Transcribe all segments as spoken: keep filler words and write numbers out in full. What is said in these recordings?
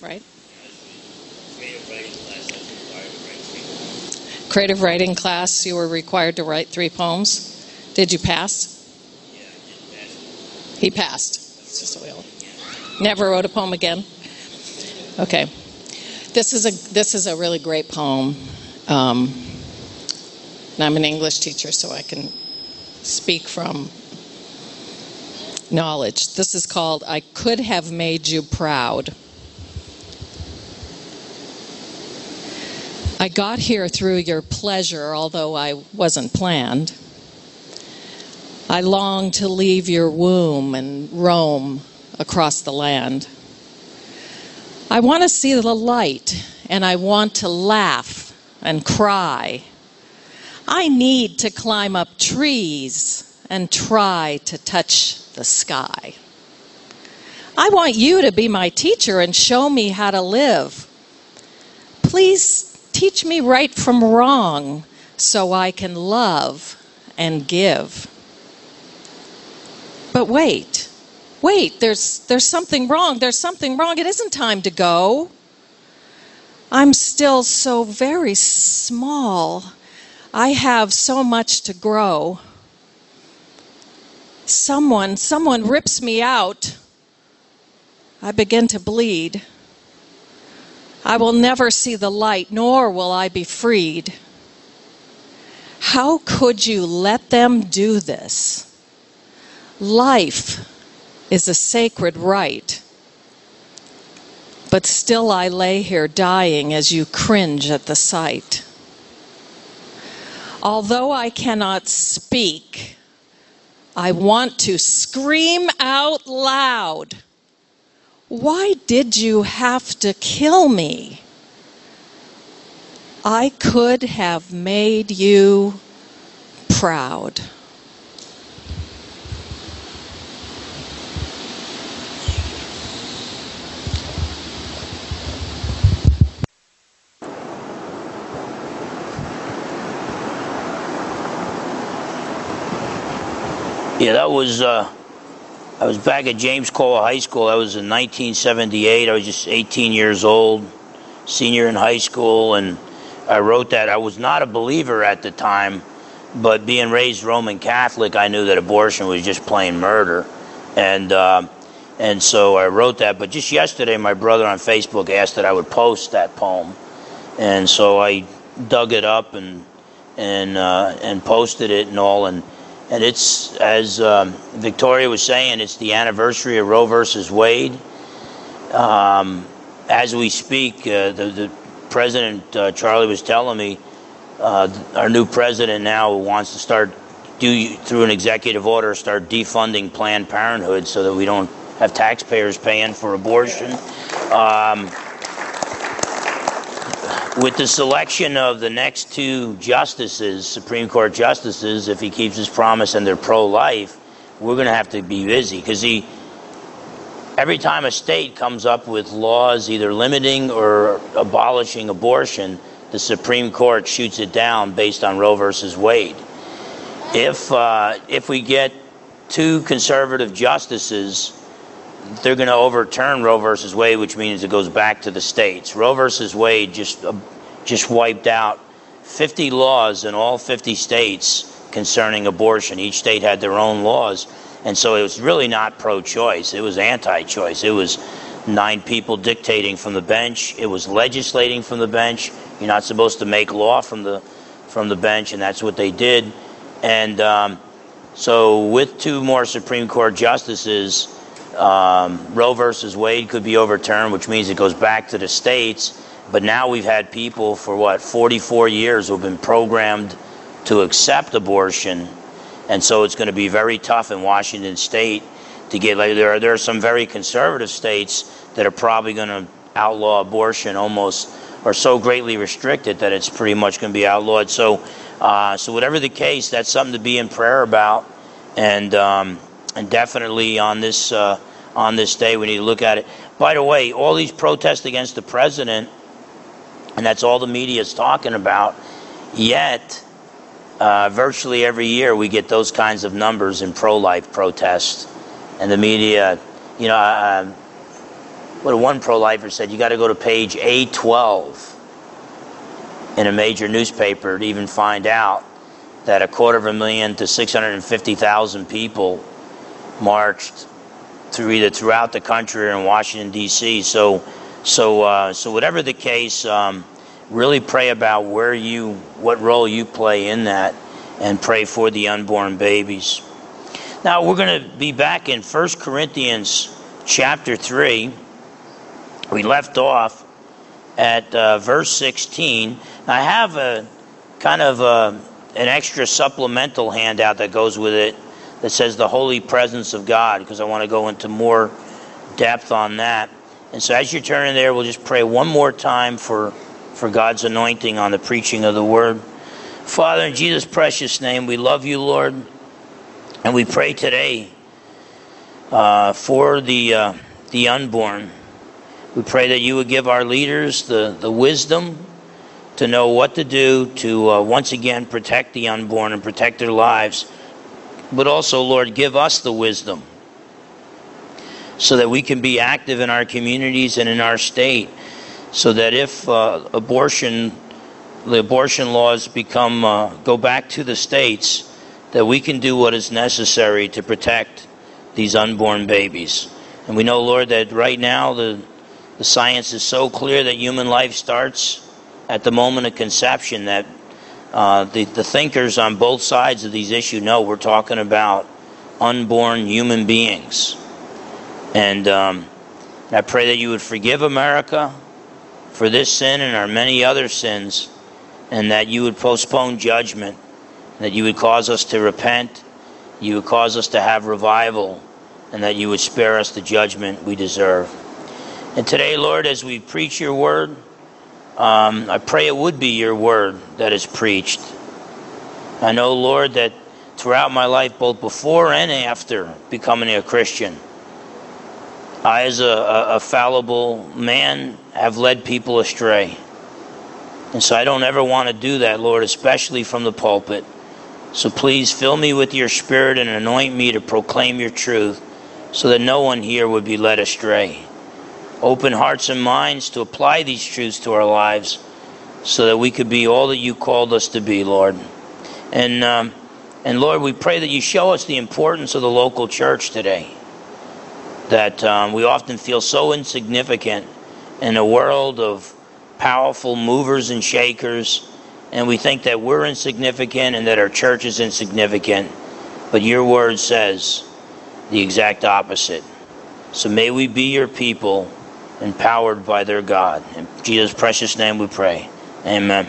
right? Creative writing class, I was required to write three poems. Creative writing class, you were required to write three poems. Did you pass? Yeah, I did pass. He passed. It's just a wheel. Never wrote a poem again? Okay. This is a this is a really great poem. Um, and I'm an English teacher, so I can speak from knowledge. This is called I Could Have Made You Proud. I got here through your pleasure, although I wasn't planned. I long to leave your womb and roam across the land. I want to see the light, and I want to laugh and cry. I need to climb up trees and try to touch the sky. I want you to be my teacher and show me how to live. Please teach me right from wrong so I can love and give. But wait, wait, there's there's something wrong. There's something wrong. It isn't time to go. I'm still so very small. I have so much to grow. Someone, someone rips me out. I begin to bleed. I will never see the light, nor will I be freed. How could you let them do this? Life is a sacred right. But still I lay here dying as you cringe at the sight. Although I cannot speak, I want to scream out loud. Why did you have to kill me? I could have made you proud. Yeah, that was, uh, I was back at James Cole High School. That was in nineteen seventy-eight. I was just eighteen years old, senior in high school, and I wrote that. I was not a believer at the time, but being raised Roman Catholic, I knew that abortion was just plain murder. And, uh, and so I wrote that. But just yesterday, my brother on Facebook asked that I would post that poem. And so I dug it up and, and, uh, and posted it and all. And And it's, as um, Victoria was saying, it's the anniversary of Roe versus Wade. Um, as we speak, uh, the, the president, uh, Charlie, was telling me, uh, our new president now wants to start, do through an executive order, start defunding Planned Parenthood so that we don't have taxpayers paying for abortion. Um, With the selection of the next two justices, Supreme Court justices, if he keeps his promise and they're pro-life, we're going to have to be busy. Because he, every time a state comes up with laws either limiting or abolishing abortion, the Supreme Court shoots it down based on Roe versus Wade. If, uh, if we get two conservative justices, they're going to overturn Roe versus Wade, which means it goes back to the states. Roe versus Wade just uh, just wiped out fifty laws in all fifty states concerning abortion. Each state had their own laws, and so it was really not pro-choice. It was anti-choice. It was nine people dictating from the bench. It was legislating from the bench. You're not supposed to make law from the from the bench, and that's what they did. And um, so with two more Supreme Court justices, Um, Roe versus Wade could be overturned, which means it goes back to the states. But now we've had people for, what, forty-four years who have been programmed to accept abortion. And so it's going to be very tough in Washington State to get, like, there are, there are some very conservative states that are probably going to outlaw abortion almost, or so greatly restrict it that it's pretty much going to be outlawed. So, uh, so whatever the case, that's something to be in prayer about. And, um, And definitely on this uh, on this day, we need to look at it. By the way, all these protests against the president, and that's all the media is talking about, yet uh, virtually every year we get those kinds of numbers in pro-life protests. And the media, you know, uh, what one pro-lifer said, you got to go to page A twelve in a major newspaper to even find out that a quarter of a million to six hundred fifty thousand people marched through either throughout the country or in Washington, D C So, so, uh, so whatever the case, um, really pray about where you, what role you play in that, and pray for the unborn babies. Now we're going to be back in First Corinthians chapter three. We left off at uh, verse sixteen. I have a kind of a, an extra supplemental handout that goes with it that says the holy presence of God, because I want to go into more depth on that. And so as you're turning there, we'll just pray one more time for, for God's anointing on the preaching of the word. Father, in Jesus' precious name, we love you, Lord, and we pray today uh, for the uh, the unborn. We pray that you would give our leaders the, the wisdom to know what to do to uh, once again protect the unborn and protect their lives. But also, Lord, give us the wisdom so that we can be active in our communities and in our state, so that if uh, abortion, the abortion laws become uh, go back to the states, that we can do what is necessary to protect these unborn babies. And we know, Lord, that right now the the science is so clear that human life starts at the moment of conception, that uh, the, the thinkers on both sides of these issues know we're talking about unborn human beings. And um, I pray that you would forgive America for this sin and our many other sins, and that you would postpone judgment, that you would cause us to repent, you would cause us to have revival, and that you would spare us the judgment we deserve. And today, Lord, as we preach your word, um, I pray it would be your word that is preached. I know, Lord, that throughout my life, both before and after becoming a Christian, I, as a, a, a fallible man, have led people astray. And so I don't ever want to do that, Lord, especially from the pulpit. So please fill me with your Spirit and anoint me to proclaim your truth, so that no one here would be led astray. Open hearts and minds to apply these truths to our lives, so that we could be all that you called us to be, Lord. And, um, and Lord, we pray that you show us the importance of the local church today. That um, we often feel so insignificant in a world of powerful movers and shakers, and we think that we're insignificant and that our church is insignificant. But your word says the exact opposite. So may we be your people, empowered by their God. In Jesus' precious name we pray. Amen.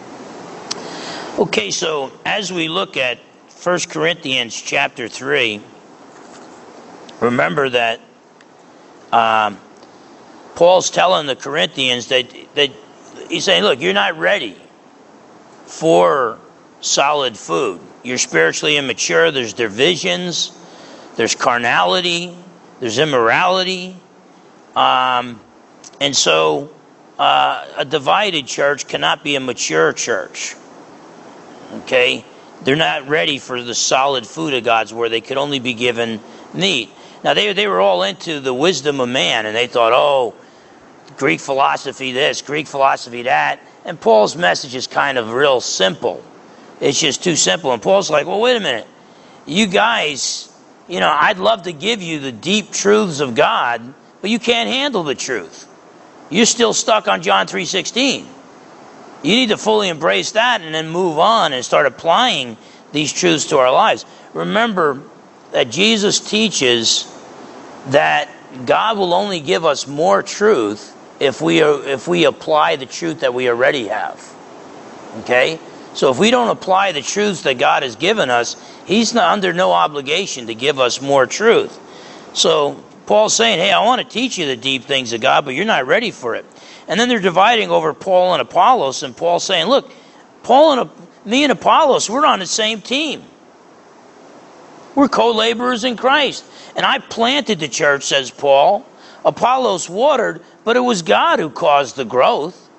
Okay, so as we look at First Corinthians chapter three, remember that um, Paul's telling the Corinthians that, that he's saying, look, you're not ready for solid food. You're spiritually immature. There's divisions. There's carnality. There's immorality. Um, and so uh, a divided church cannot be a mature church. Okay? They're not ready for the solid food of God's word. They could only be given meat. Now, they, they were all into the wisdom of man, and they thought, oh, Greek philosophy this, Greek philosophy that. And Paul's message is kind of real simple. It's just too simple. And Paul's like, well, wait a minute. You guys, you know, I'd love to give you the deep truths of God, but you can't handle the truth. You're still stuck on John three sixteen. You need to fully embrace that and then move on and start applying these truths to our lives. Remember that Jesus teaches that God will only give us more truth if we are, if we apply the truth that we already have. Okay? So if we don't apply the truths that God has given us, he's not under no obligation to give us more truth. So Paul's saying, hey, I want to teach you the deep things of God, but you're not ready for it. And then they're dividing over Paul and Apollos, and Paul's saying, look, Paul and me and Apollos, we're on the same team. We're co-laborers in Christ. And I planted the church, says Paul. Apollos watered, but it was God who caused the growth.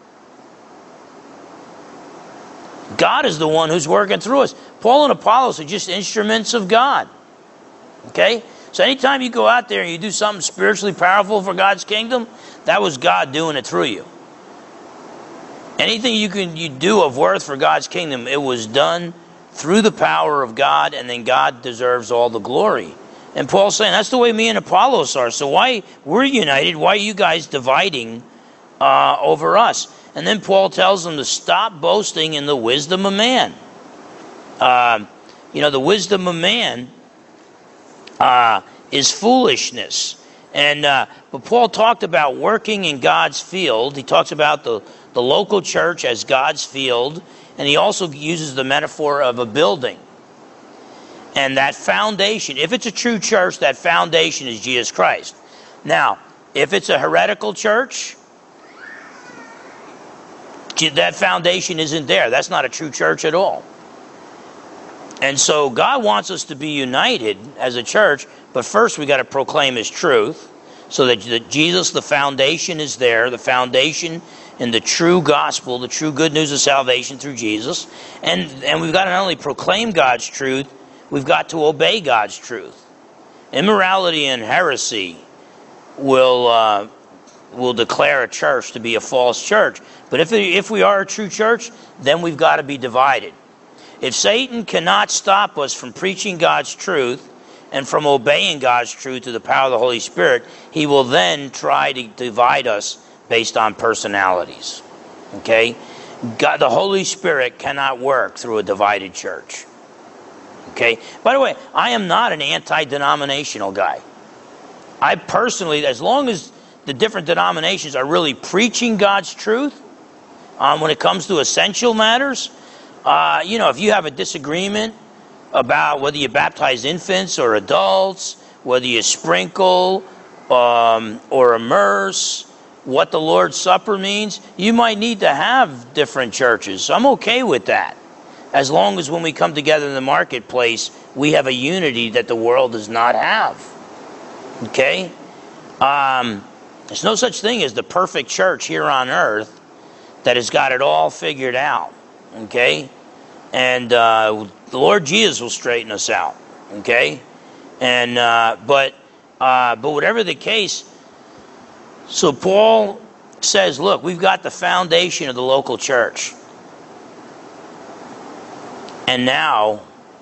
God is the one who's working through us. Paul and Apollos are just instruments of God. Okay? So anytime you go out there and you do something spiritually powerful for God's kingdom, that was God doing it through you. Anything you can you do of worth for God's kingdom, it was done through the power of God, and then God deserves all the glory. And Paul's saying, that's the way me and Apollos are. So why we're united, why are you guys dividing uh, over us? And then Paul tells them to stop boasting in the wisdom of man. Uh, you know, the wisdom of man uh, is foolishness. And uh, but Paul talked about working in God's field. He talks about the, the local church as God's field. And he also uses the metaphor of a building. And that foundation, if it's a true church, that foundation is Jesus Christ. Now, if it's a heretical church, that foundation isn't there. That's not a true church at all. And so God wants us to be united as a church, but first we got to proclaim his truth so that, that Jesus, the foundation, is there, the foundation in the true gospel, the true good news of salvation through Jesus. And, and we've got to not only proclaim God's truth, we've got to obey God's truth. Immorality and heresy will uh, will declare a church to be a false church. But if, if we are a true church, then we've got to be divided. If Satan cannot stop us from preaching God's truth and from obeying God's truth to the power of the Holy Spirit, he will then try to divide us based on personalities. Okay? God, the Holy Spirit cannot work through a divided church. Okay? By the way, I am not an anti-denominational guy. I personally, as long as the different denominations are really preaching God's truth um, when it comes to essential matters, uh, you know, if you have a disagreement about whether you baptize infants or adults, whether you sprinkle um, or immerse, what the Lord's Supper means, you might need to have different churches. So I'm okay with that. As long as when we come together in the marketplace, we have a unity that the world does not have. Okay? Um, there's no such thing as the perfect church here on earth that has got it all figured out. Okay? And uh, the Lord Jesus will straighten us out. Okay? And uh, but uh, but whatever the case, so Paul says, look, we've got the foundation of the local church. And now,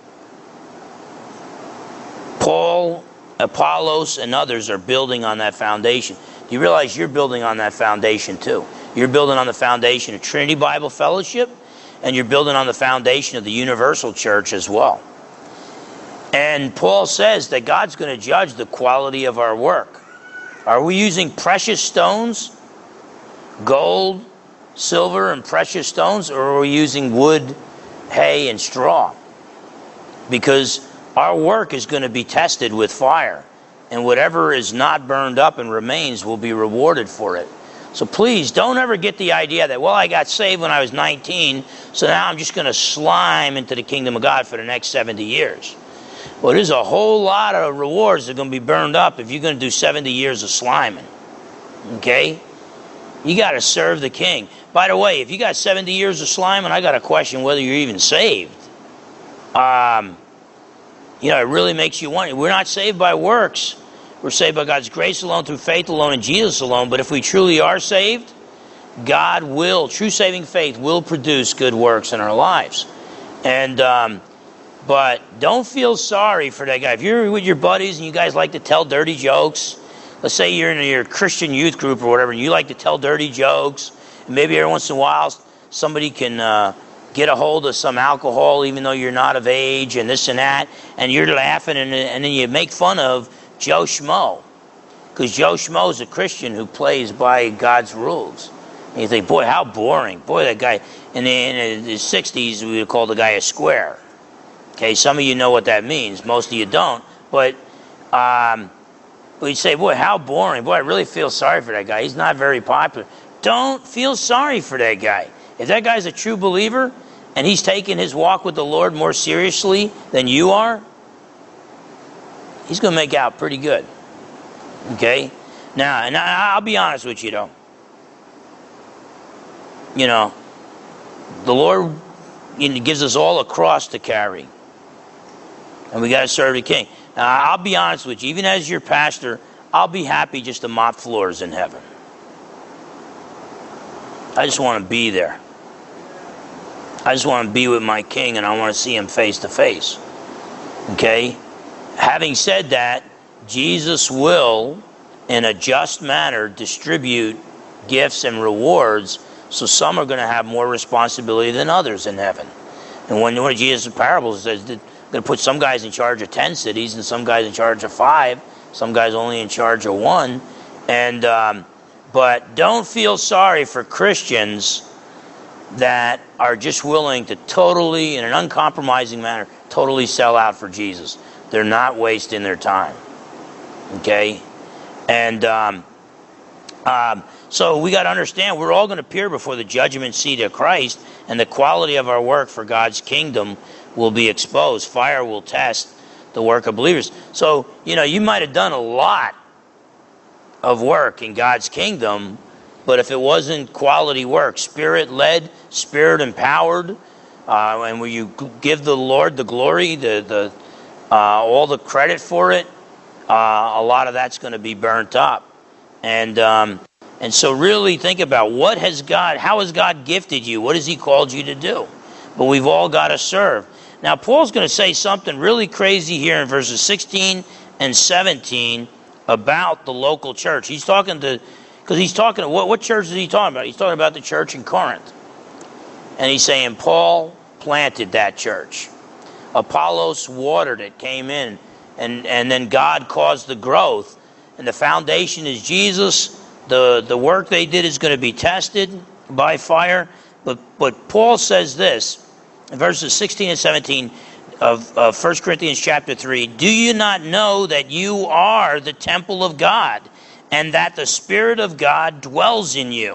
Paul, Apollos, and others are building on that foundation. Do you realize you're building on that foundation too? You're building on the foundation of Trinity Bible Fellowship, and you're building on the foundation of the universal church as well. And Paul says that God's going to judge the quality of our work. Are we using precious stones, gold, silver, and precious stones, or are we using wood, hay, and straw? Because our work is going to be tested with fire, and whatever is not burned up and remains will be rewarded for it. So please don't ever get the idea that, well, I got saved when I was nineteen, so now I'm just going to slime into the kingdom of God for the next seventy years. Well, there's a whole lot of rewards that are going to be burned up if you're going to do seventy years of sliming. Okay? You got to serve the king. By the way, if you got seventy years of sliming, I got to question whether you're even saved. Um, you know, it really makes you wonder. We're not saved by works. We're saved by God's grace alone, through faith alone, and Jesus alone. But if we truly are saved, God will, true saving faith will produce good works in our lives. And, um, but don't feel sorry for that guy. If you're with your buddies and you guys like to tell dirty jokes, let's say you're in your Christian youth group or whatever, and you like to tell dirty jokes, and maybe every once in a while somebody can uh, get a hold of some alcohol even though you're not of age and this and that, and you're laughing, and, and then you make fun of Joe Schmo, because Joe Schmo is a Christian who plays by God's rules. And you think, boy, how boring. Boy, that guy, in the, in the sixties, we would call the guy a square. Okay, some of you know what that means. Most of you don't. But um, we'd say, boy, how boring. Boy, I really feel sorry for that guy. He's not very popular. Don't feel sorry for that guy. If that guy's a true believer and he's taking his walk with the Lord more seriously than you are, he's going to make out pretty good. Okay? Now, and I'll be honest with you, though. You know, the Lord, you know, gives us all a cross to carry. And we got to serve the king. Uh, I'll be honest with you, even as your pastor, I'll be happy just to mop floors in heaven. I just want to be there. I just want to be with my King, and I want to see him face to face. Okay? Having said that, Jesus will, in a just manner, distribute gifts and rewards, so some are going to have more responsibility than others in heaven. And when one of Jesus' parables says that going to put some guys in charge of ten cities and some guys in charge of five, some guys only in charge of one. And um, but don't feel sorry for Christians that are just willing to totally, in an uncompromising manner, totally sell out for Jesus. They're not wasting their time. Okay? And um, um, so we got to understand, we're all going to appear before the judgment seat of Christ, and the quality of our work for God's kingdom will be exposed. Fire will test the work of believers. So, you know, you might have done a lot of work in God's kingdom, but if it wasn't quality work, spirit-led, spirit-empowered, uh, and will you give the Lord the glory, the the uh, all the credit for it, uh, a lot of that's going to be burnt up. And um, and so really think about, what has God, how has God gifted you? What has he called you to do? But we've all got to serve. Now, Paul's going to say something really crazy here in verses sixteen and seventeen about the local church. He's talking to, because he's talking to, what, what church is he talking about? He's talking about the church in Corinth. And he's saying, Paul planted that church. Apollos watered it, came in, and, and then God caused the growth. And the foundation is Jesus. The, the work they did is going to be tested by fire. But, but Paul says this, in verses sixteen and seventeen of, of First Corinthians chapter three, do you not know that you are the temple of God, and that the Spirit of God dwells in you?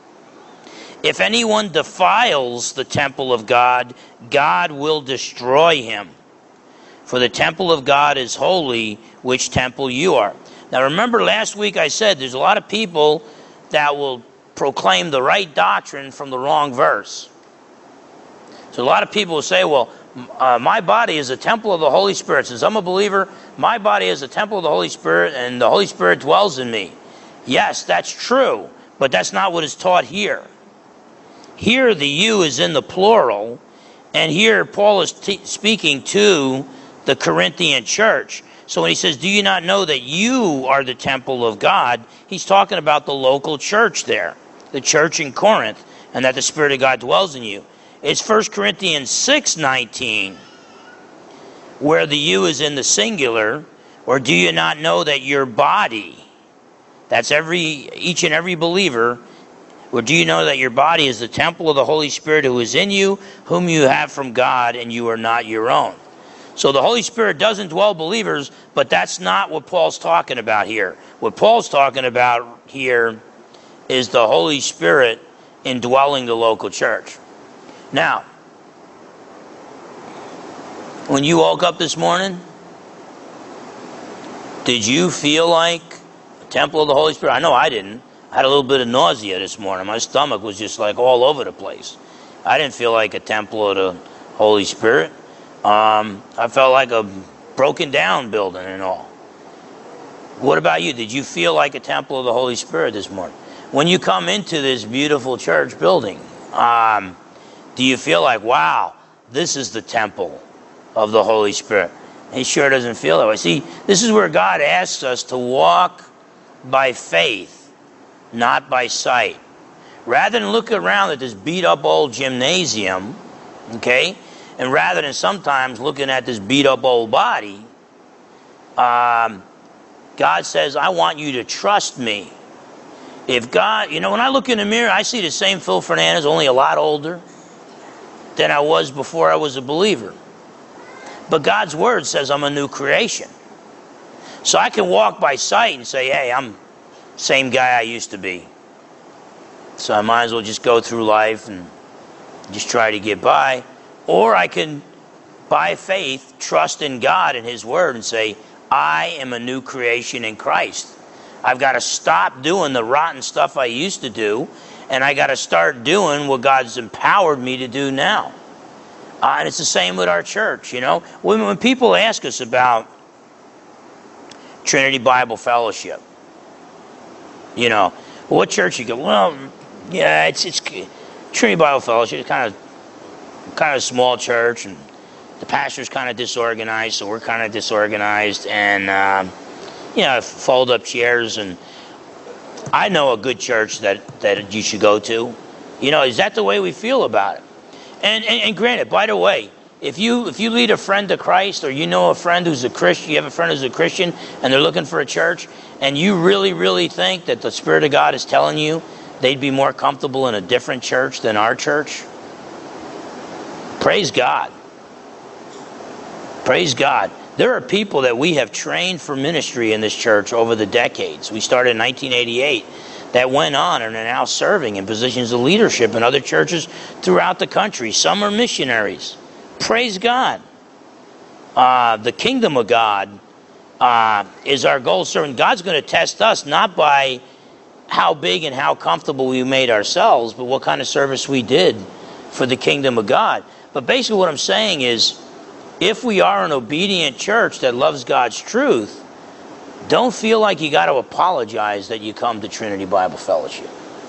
If anyone defiles the temple of God, God will destroy him. For the temple of God is holy, which temple you are. Now remember, last week I said there's a lot of people that will proclaim the right doctrine from the wrong verse. So a lot of people will say, well, uh, my body is a temple of the Holy Spirit. Since I'm a believer, my body is a temple of the Holy Spirit, and the Holy Spirit dwells in me. Yes, that's true, but that's not what is taught here. Here the you is in the plural, and here Paul is t- speaking to the Corinthian church. So when he says, do you not know that you are the temple of God, he's talking about the local church there, the church in Corinth, and that the Spirit of God dwells in you. It's First Corinthians six nineteen, where the you is in the singular. Or do you not know that your body, that's every each and every believer, or do you know that your body is the temple of the Holy Spirit who is in you, whom you have from God, and you are not your own? So the Holy Spirit doesn't dwell believers, but that's not what Paul's talking about here. What Paul's talking about here is the Holy Spirit indwelling the local church. Now, when you woke up this morning, did you feel like a temple of the Holy Spirit? I know I didn't. I had a little bit of nausea this morning. My stomach was just like all over the place. I didn't feel like a temple of the Holy Spirit. Um, I felt like a broken down building and all. What about you? Did you feel like a temple of the Holy Spirit this morning? When you come into this beautiful church building, um, do you feel like, wow, this is the temple of the Holy Spirit? It sure doesn't feel that way. See, this is where God asks us to walk by faith, not by sight. Rather than look around at this beat-up old gymnasium, okay, and rather than sometimes looking at this beat-up old body, um, God says, I want you to trust me. If God, you know, when I look in the mirror, I see the same Phil Fernandez, only a lot older than I was before I was a believer. But God's word says I'm a new creation. So I can walk by sight and say, hey, I'm the same guy I used to be. So I might as well just go through life and just try to get by. Or I can, by faith, trust in God and his word and say, I am a new creation in Christ. I've got to stop doing the rotten stuff I used to do, and I got to start doing what God's empowered me to do now. Uh, and it's the same with our church, you know. When, when people ask us about Trinity Bible Fellowship. You know, what church you go? Well, yeah, it's it's Trinity Bible Fellowship. It's kind of kind of a small church, and the pastor's kind of disorganized, so we're kind of disorganized, and um, you know, fold up chairs. And I know a good church that that you should go to. You know, is that the way we feel about it? And and, and granted, by the way, if you if you lead a friend to Christ, or you know a friend who's a Christian, you have a friend who's a Christian, and they're looking for a church, and you really, really think that the Spirit of God is telling you they'd be more comfortable in a different church than our church, praise God. Praise God. There are people that we have trained for ministry in this church over the decades. We started in nineteen eighty-eight. That went on and are now serving in positions of leadership in other churches throughout the country. Some are missionaries. Praise God. Uh, the kingdom of God uh, is our goal. Serving. God's going to test us not by how big and how comfortable we made ourselves, but what kind of service we did for the kingdom of God. But basically what I'm saying is, if we are an obedient church that loves God's truth, don't feel like you got to apologize that you come to Trinity Bible Fellowship.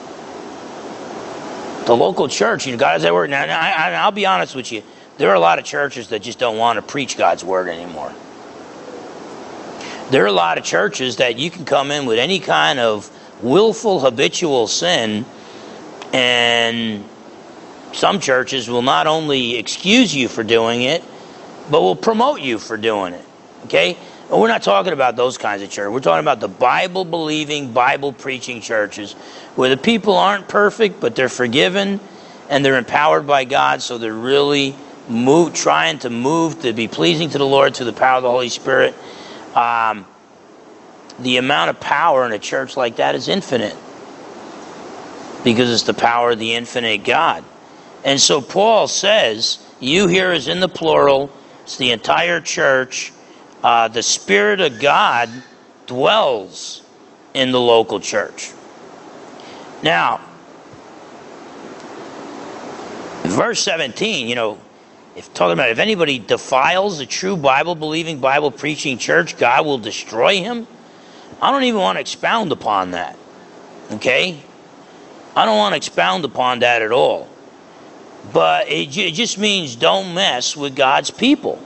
The local church, you know, God is at work. Now, I, I, I'll be honest with you. There are a lot of churches that just don't want to preach God's word anymore. There are a lot of churches that you can come in with any kind of willful, habitual sin, and some churches will not only excuse you for doing it, but will promote you for doing it. Okay? And we're not talking about those kinds of churches. We're talking about the Bible-believing, Bible-preaching churches where the people aren't perfect, but they're forgiven and they're empowered by God, so they're really move, trying to move to be pleasing to the Lord through the power of the Holy Spirit. Um, the amount of power in a church like that is infinite, because it's the power of the infinite God. And so Paul says, you here is in the plural, it's the entire church. Uh, the Spirit of God dwells in the local church. Now, verse seventeen, you know, if talking about if anybody defiles a true Bible-believing, Bible-preaching church, God will destroy him. I don't even want to expound upon that. Okay? I don't want to expound upon that at all. But it, it just means don't mess with God's people.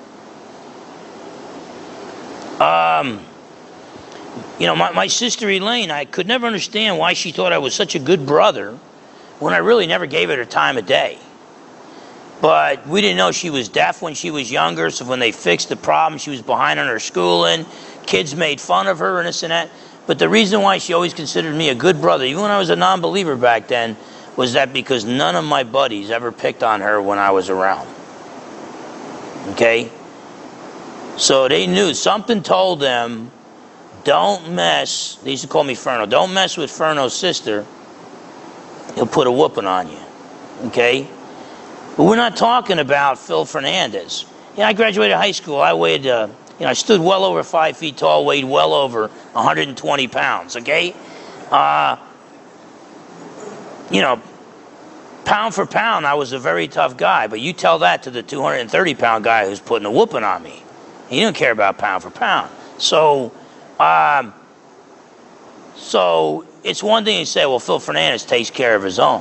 Um, you know, my, my sister Elaine, I could never understand why she thought I was such a good brother when I really never gave her the time of day. But we didn't know she was deaf when she was younger, so when they fixed the problem, she was behind on her schooling. Kids made fun of her and this and that. But the reason why she always considered me a good brother, even when I was a non-believer back then, was that because none of my buddies ever picked on her when I was around. Okay? So they knew, something told them, don't mess, they used to call me Ferno, don't mess with Ferno's sister, he'll put a whooping on you. Okay? But we're not talking about Phil Fernandez. Yeah, I graduated high school, I weighed, uh, you know, I stood well over five feet tall, weighed well over one hundred twenty pounds, okay? Uh, you know, pound for pound, I was a very tough guy, but you tell that to the two hundred thirty pound guy who's putting a whooping on me. He didn't care about pound for pound. So, um, so it's one thing to say, well, Phil Fernandez takes care of his own.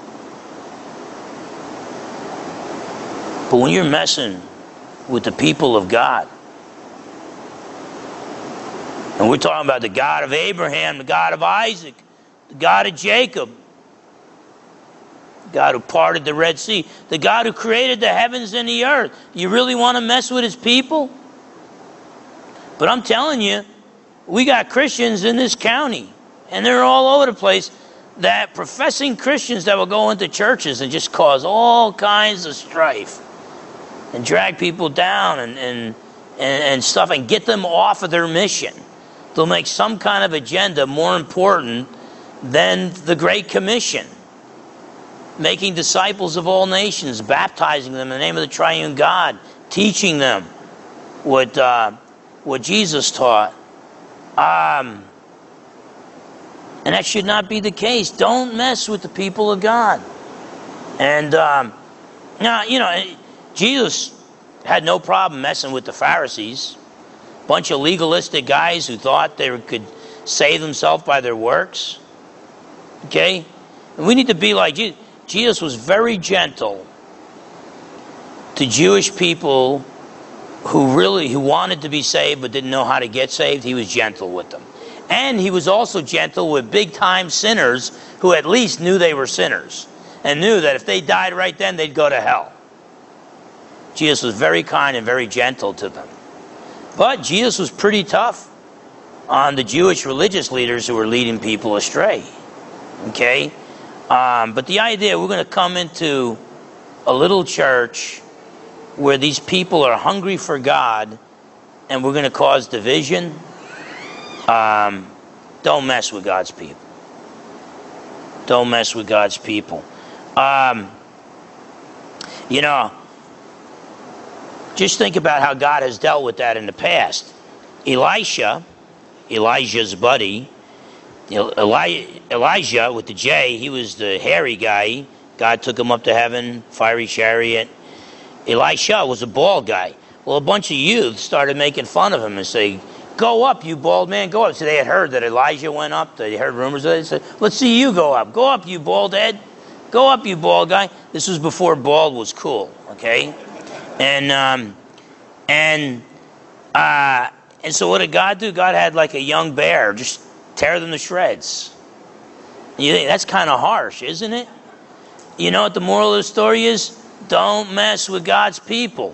But when you're messing with the people of God, and we're talking about the God of Abraham, the God of Isaac, the God of Jacob, the God who parted the Red Sea, the God who created the heavens and the earth, you really want to mess with his people? But I'm telling you, we got Christians in this county, and they're all over the place, that professing Christians that will go into churches and just cause all kinds of strife and drag people down and, and, and, and stuff and get them off of their mission. They'll make some kind of agenda more important than the Great Commission. Making disciples of all nations, baptizing them in the name of the triune God, teaching them what... Uh, what Jesus taught. Um, and that should not be the case. Don't mess with the people of God. And um, now, you know, Jesus had no problem messing with the Pharisees. Bunch of legalistic guys who thought they could save themselves by their works. Okay? And we need to be like Jesus. Jesus was very gentle to Jewish people who really, who wanted to be saved but didn't know how to get saved. He was gentle with them. And he was also gentle with big-time sinners who at least knew they were sinners and knew that if they died right then, they'd go to hell. Jesus was very kind and very gentle to them. But Jesus was pretty tough on the Jewish religious leaders who were leading people astray. Okay? Um, but the idea, we're going to come into a little church where these people are hungry for God and we're going to cause division. Um, don't mess with God's people. Don't mess with God's people. Um, you know, just think about how God has dealt with that in the past. Elisha, Elijah's buddy, Eli- Elijah with the J, he was the hairy guy. God took him up to heaven, fiery chariot. Elisha was a bald guy. Well, a bunch of youths started making fun of him and say, "Go up, you bald man, go up." So they had heard that Elijah went up. They heard rumors of it. They said, "Let's see you go up. Go up, you bald head. Go up, you bald guy." This was before bald was cool, okay? And um, and uh, and so what did God do? God had like a young bear just tear them to shreds. You think that's kind of harsh, isn't it? You know what the moral of the story is? Don't mess with God's people.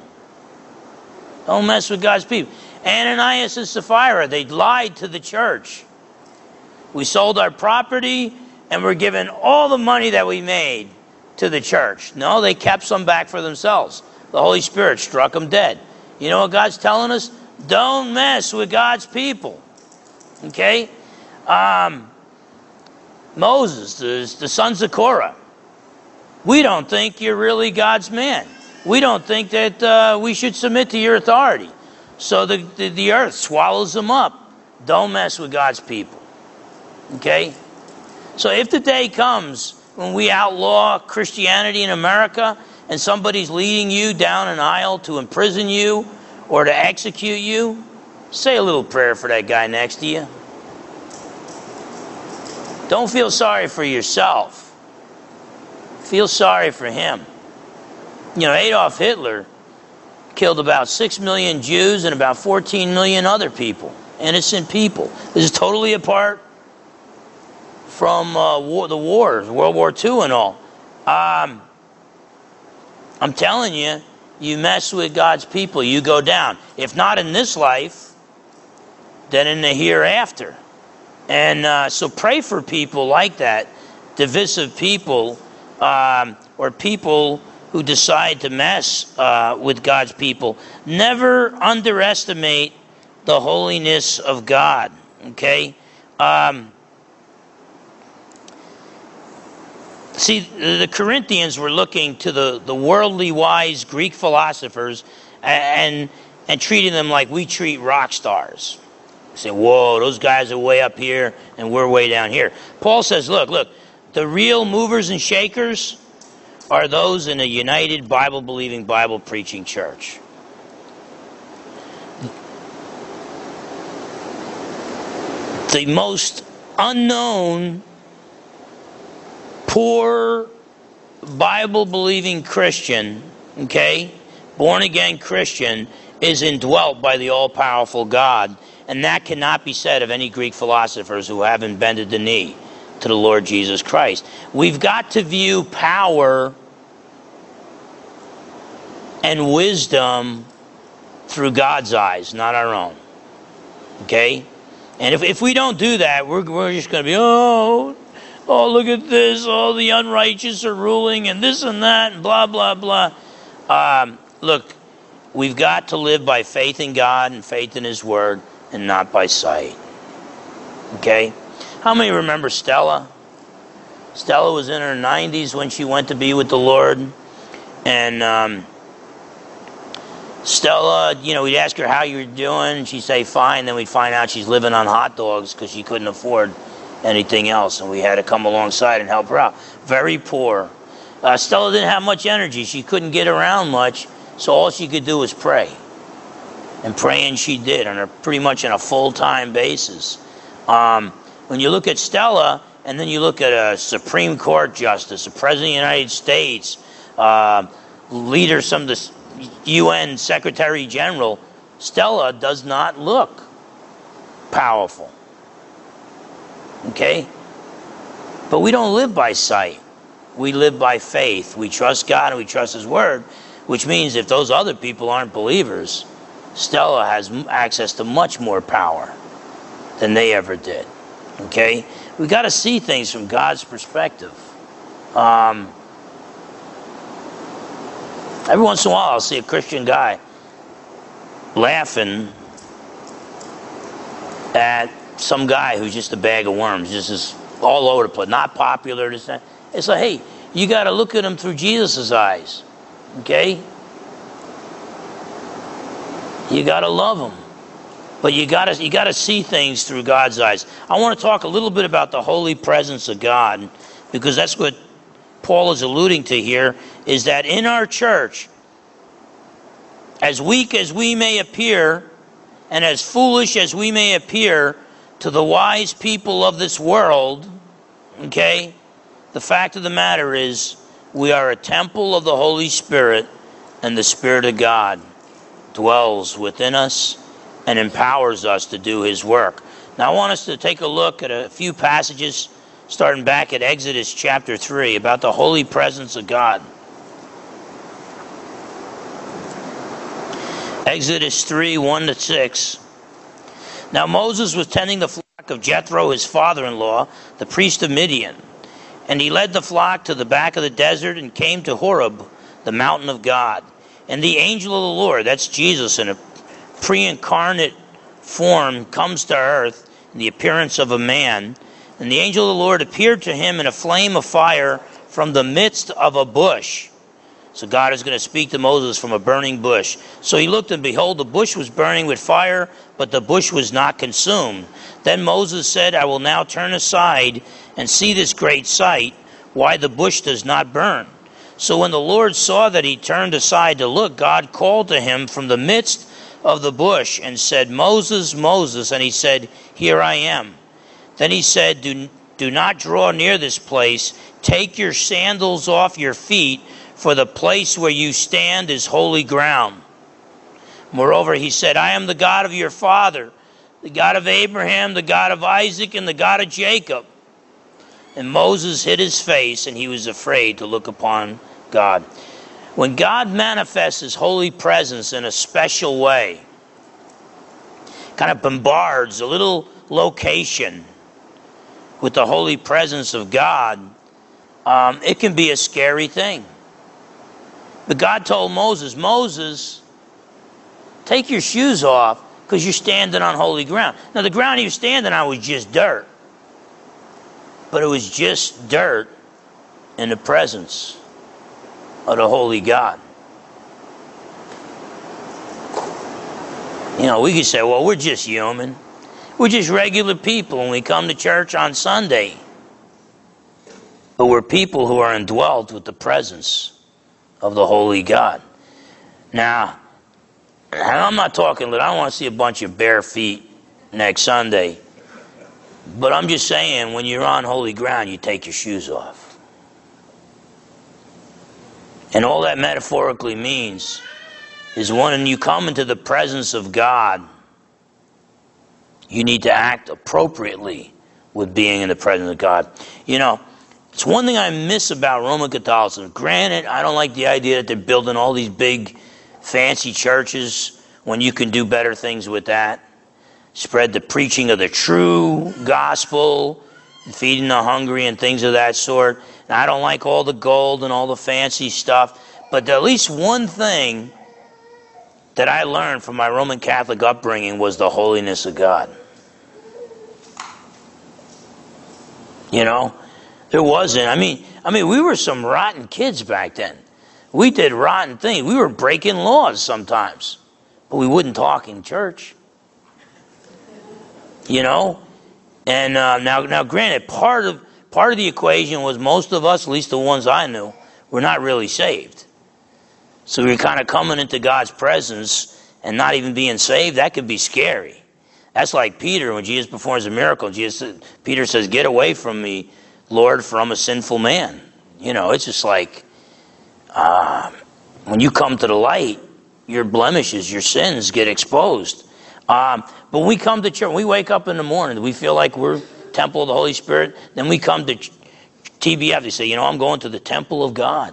Don't mess with God's people. Ananias and Sapphira, they lied to the church. We sold our property and we're giving all the money that we made to the church. No, they kept some back for themselves. The Holy Spirit struck them dead. You know what God's telling us? Don't mess with God's people. Okay? Um, Moses, the, the sons of Korah. We don't think you're really God's man. We don't think that uh, we should submit to your authority. So the, the, the earth swallows them up. Don't mess with God's people. Okay? So if the day comes when we outlaw Christianity in America and somebody's leading you down an aisle to imprison you or to execute you, say a little prayer for that guy next to you. Don't feel sorry for yourself. Feel sorry for him. You know, Adolf Hitler killed about six million Jews and about fourteen million other people, innocent people. This is totally apart from uh, war, the wars, World War Two and all. Um, I'm telling you, you mess with God's people, you go down. If not in this life, then in the hereafter. And uh, so pray for people like that, divisive people, um, or people who decide to mess uh, with God's people. Never underestimate the holiness of God, okay? Um, see, the Corinthians were looking to the, the worldly wise Greek philosophers and, and treating them like we treat rock stars. Say, whoa, those guys are way up here and we're way down here. Paul says, look, look, the real movers and shakers are those in a united Bible-believing, Bible-preaching church. The most unknown, poor, Bible-believing Christian, okay, born-again Christian, is indwelt by the all-powerful God. And that cannot be said of any Greek philosophers who haven't bended the knee to the Lord Jesus Christ. We've got to view power and wisdom through God's eyes, not our own. Okay? And if, if we don't do that, we're, we're just going to be, oh, oh, look at this, all the unrighteous are ruling, and this and that, and blah, blah, blah. Um, look, we've got to live by faith in God and faith in His Word, and not by sight. Okay? How many remember Stella? Stella was in her nineties when she went to be with the Lord. And um, Stella, you know, we'd ask her how you were doing, and she'd say fine. Then we'd find out she's living on hot dogs because she couldn't afford anything else. And we had to come alongside and help her out. Very poor. Uh, Stella didn't have much energy. She couldn't get around much. So all she could do was pray. And praying she did on a pretty much on a full-time basis. Um, when you look at Stella, and then you look at a Supreme Court justice, a President of the United States, uh, leader, some of the U N Secretary General, Stella does not look powerful. Okay? But we don't live by sight. We live by faith. We trust God and we trust His Word, which means if those other people aren't believers, Stella has access to much more power than they ever did. Okay? We got to see things from God's perspective. Um, every once in a while, I'll see a Christian guy laughing at some guy who's just a bag of worms, just is all over the place, not popular. This, that. It's like, hey, you got to look at him through Jesus' eyes. Okay? You got to love him. But you got to you got to see things through God's eyes. I want to talk a little bit about the holy presence of God, because that's what Paul is alluding to here, is that in our church, as weak as we may appear and as foolish as we may appear to the wise people of this world, okay, the fact of the matter is we are a temple of the Holy Spirit, and the Spirit of God dwells within us and empowers us to do His work. Now I want us to take a look at a few passages, starting back at Exodus chapter three, about the holy presence of God. Exodus three, one to six. Now Moses was tending the flock of Jethro, his father-in-law, the priest of Midian. And he led the flock to the back of the desert and came to Horeb, the mountain of God. And the angel of the Lord, that's Jesus in a pre-incarnate form, comes to earth in the appearance of a man. And the angel of the Lord appeared to him in a flame of fire from the midst of a bush. So God is going to speak to Moses from a burning bush. So he looked, and behold, the bush was burning with fire, but the bush was not consumed. Then Moses said, I will now turn aside and see this great sight, why the bush does not burn. So when the Lord saw that he turned aside to look, God called to him from the midst of the bush and said, Moses, Moses. And he said, Here I am. Then he said, Do, do not draw near this place. Take your sandals off your feet, for the place where you stand is holy ground. Moreover, he said, I am the God of your father, the God of Abraham, the God of Isaac, and the God of Jacob. And Moses hid his face, and he was afraid to look upon God. When God manifests His holy presence in a special way, kind of bombards a little location with the holy presence of God, um, it can be a scary thing. But God told Moses, Moses, take your shoes off because you're standing on holy ground. Now, the ground he was standing on was just dirt. But it was just dirt in the presence of the holy God. You know, we could say, well, we're just human. We're just regular people when we come to church on Sunday. But we're people who are indwelt with the presence of the holy God. Now, I'm not talking, I don't want to see a bunch of bare feet next Sunday. But I'm just saying, when you're on holy ground, you take your shoes off. And all that metaphorically means is when you come into the presence of God, you need to act appropriately with being in the presence of God. You know, it's one thing I miss about Roman Catholicism. Granted, I don't like the idea that they're building all these big, fancy churches when you can do better things with that. Spread the preaching of the true gospel, feeding the hungry and things of that sort. And I don't like all the gold and all the fancy stuff. But at least one thing that I learned from my Roman Catholic upbringing was the holiness of God. You know, there wasn't. I mean, I mean, we were some rotten kids back then. We did rotten things. We were breaking laws sometimes, but we wouldn't talk in church. You know, and uh, now, now, granted, part of part of the equation was most of us, at least the ones I knew, were not really saved. So we were kind of coming into God's presence and not even being saved, that could be scary. That's like Peter when Jesus performs a miracle. Jesus, Peter says, "Get away from me, Lord, for I'm a sinful man." You know, it's just like uh, when you come to the light, your blemishes, your sins get exposed. Um, but when we come to church, we wake up in the morning, we feel like we're temple of the Holy Spirit. Then we come to T B F, they say, you know, I'm going to the temple of God.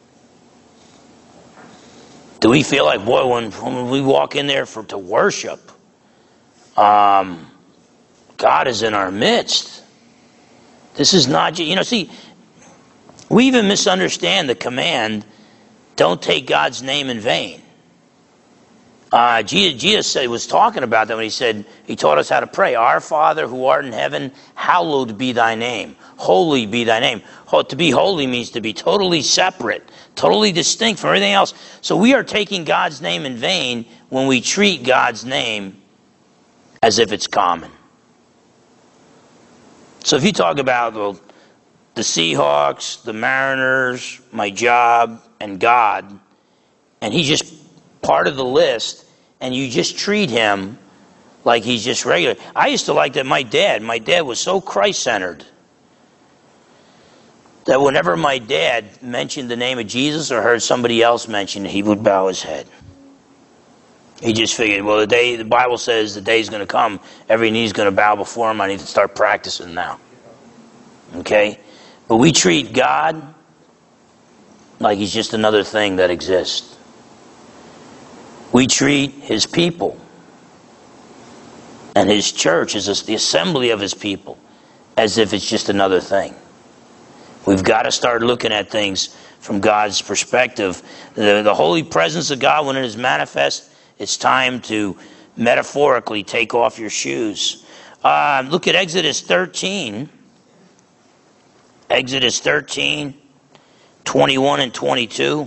Do we feel like, boy, when, when we walk in there for to worship, um, God is in our midst? This is not, you know, see, we even misunderstand the command, don't take God's name in vain. Uh, Jesus, Jesus said, was talking about that when he said, he taught us how to pray. Our Father who art in heaven, hallowed be thy name. Holy be thy name. To be holy means to be totally separate, totally distinct from everything else. So we are taking God's name in vain when we treat God's name as if it's common. So if you talk about well, the Seahawks, the Mariners, my job, and God, and he's just part of the list, and you just treat him like he's just regular. I used to like that my dad, my dad was so Christ-centered that whenever my dad mentioned the name of Jesus or heard somebody else mention it, he would bow his head. He just figured, well, the day, the Bible says the day's going to come, every knee's going to bow before him. I need to start practicing now. Okay? But we treat God like he's just another thing that exists. We treat his people and his church, as the assembly of his people, as if it's just another thing. We've got to start looking at things from God's perspective. The, the holy presence of God, when it is manifest, it's time to metaphorically take off your shoes. Uh, look at Exodus thirteen. Exodus thirteen, twenty-one and twenty-two.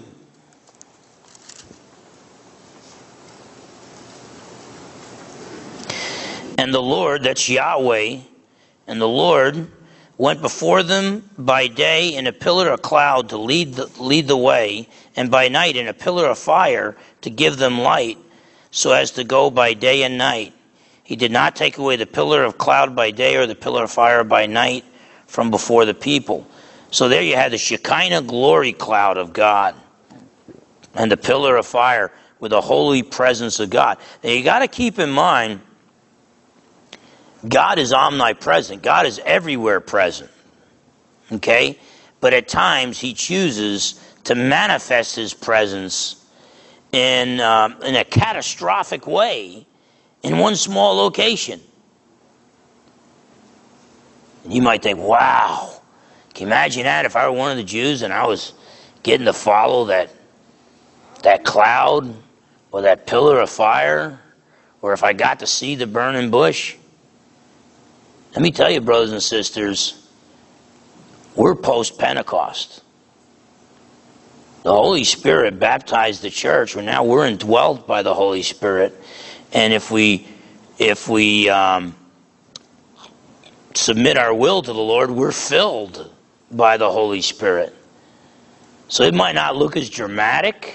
And the Lord, that's Yahweh, and the Lord went before them by day in a pillar of cloud to lead the, lead the way, and by night in a pillar of fire to give them light, so as to go by day and night. He did not take away the pillar of cloud by day or the pillar of fire by night from before the people. So there you had the Shekinah glory cloud of God and the pillar of fire with the holy presence of God. Now you got to keep in mind, God is omnipresent. God is everywhere present. Okay? But at times he chooses to manifest his presence in, um, in a catastrophic way in one small location. And you might think, wow, can you imagine that if I were one of the Jews and I was getting to follow that, that cloud or that pillar of fire, or if I got to see the burning bush? Let me tell you, brothers and sisters, we're post-Pentecost. The Holy Spirit baptized the church, and now we're indwelt by the Holy Spirit. And if we, if we um, submit our will to the Lord, we're filled by the Holy Spirit. So it might not look as dramatic,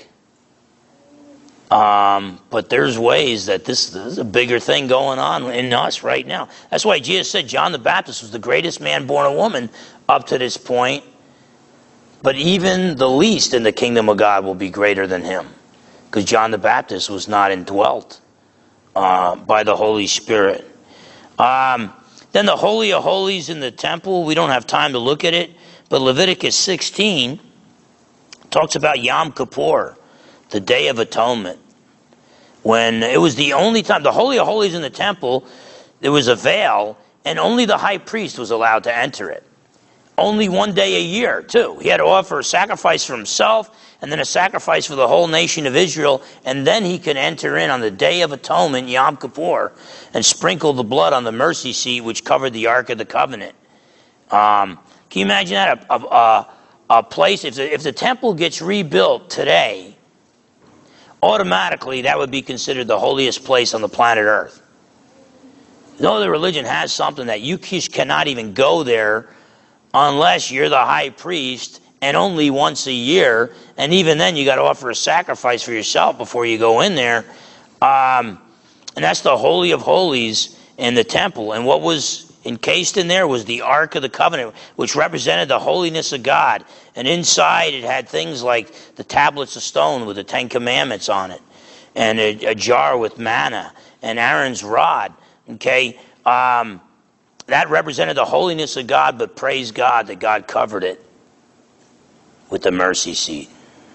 Um, but there's ways that this, this is a bigger thing going on in us right now. That's why Jesus said John the Baptist was the greatest man born of woman up to this point. But even the least in the kingdom of God will be greater than him. Because John the Baptist was not indwelt uh, by the Holy Spirit. Um, then the Holy of Holies in the temple, we don't have time to look at it. But Leviticus sixteen talks about Yom Kippur, the Day of Atonement, when it was the only time, the Holy of Holies in the temple, there was a veil, and only the high priest was allowed to enter it. Only one day a year, too. He had to offer a sacrifice for himself, and then a sacrifice for the whole nation of Israel, and then he could enter in on the Day of Atonement, Yom Kippur, and sprinkle the blood on the mercy seat which covered the Ark of the Covenant. Um, can you imagine that? A, a, a place, if the, if the temple gets rebuilt today, automatically that would be considered the holiest place on the planet Earth. No other religion has something that you cannot even go there unless you're the high priest, and only once a year, and even then you got to offer a sacrifice for yourself before you go in there. Um, and that's the Holy of Holies in the temple. And what was encased in there was the Ark of the Covenant, which represented the holiness of God. And inside it had things like the tablets of stone with the Ten Commandments on it, and a, a jar with manna, and Aaron's rod. Okay, um, that represented the holiness of God, but praise God that God covered it with the mercy seat.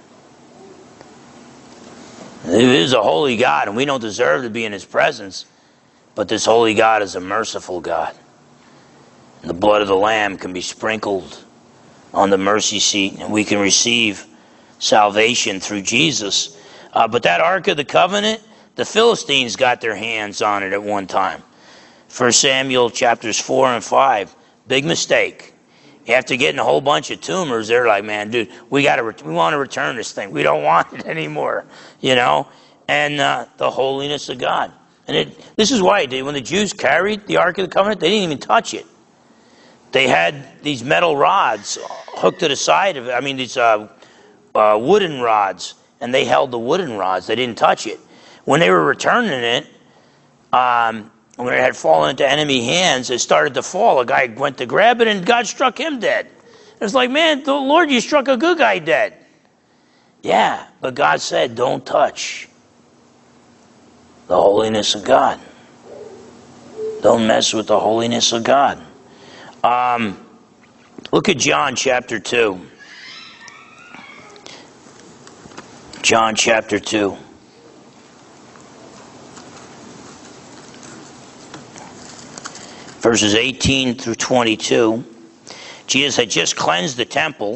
He is a holy God, and we don't deserve to be in His presence, but this holy God is a merciful God. And the blood of the Lamb can be sprinkled on the mercy seat, and we can receive salvation through Jesus. Uh, but that Ark of the Covenant, the Philistines got their hands on it at one time. First Samuel chapters four and five, big mistake. After getting a whole bunch of tumors, they're like, man, dude, we got to, re- we want to return this thing. We don't want it anymore, you know. And uh, the holiness of God. And it, this is why it did. When the Jews carried the Ark of the Covenant, they didn't even touch it. They had these metal rods hooked to the side of it. I mean, these uh, uh, wooden rods, and they held the wooden rods. They didn't touch it. When they were returning it, um, when it had fallen into enemy hands, it started to fall. A guy went to grab it, and God struck him dead. It's like, man, the Lord, you struck a good guy dead. Yeah, but God said, don't touch the holiness of God. Don't mess with the holiness of God. Um, look at John chapter two. John chapter two. Verses eighteen through twenty-two. Jesus had just cleansed the temple.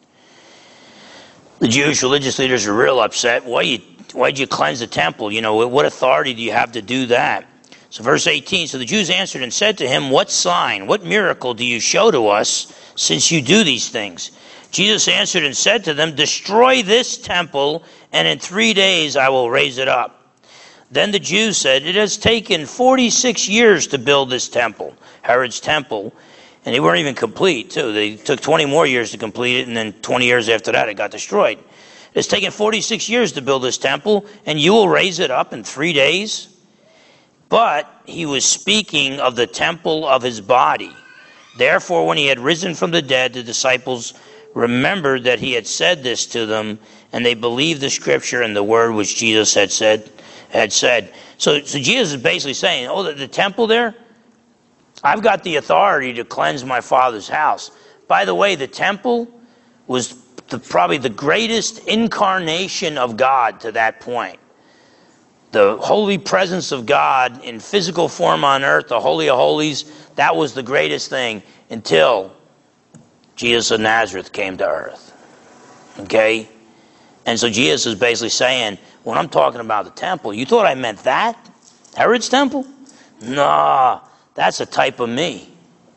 The Jewish religious leaders were real upset. Why you, why'd you cleanse the temple? You know, what authority do you have to do that? So verse eighteen, so the Jews answered and said to him, what sign, what miracle do you show to us since you do these things? Jesus answered and said to them, destroy this temple, and in three days I will raise it up. Then the Jews said, it has taken forty-six years to build this temple, Herod's temple, and they weren't even complete, too. They took twenty more years to complete it, and then twenty years after that it got destroyed. It's taken forty-six years to build this temple, and you will raise it up in three days? But he was speaking of the temple of his body. Therefore, when he had risen from the dead, the disciples remembered that he had said this to them, and they believed the scripture and the word which Jesus had said. Had said. So, so Jesus is basically saying, oh, the, the temple there, I've got the authority to cleanse my Father's house. By the way, the temple was the, probably the greatest incarnation of God to that point. The holy presence of God in physical form on earth, the Holy of Holies, that was the greatest thing until Jesus of Nazareth came to earth. Okay? And so Jesus is basically saying, when I'm talking about the temple, you thought I meant that? Herod's temple? No, that's a type of me.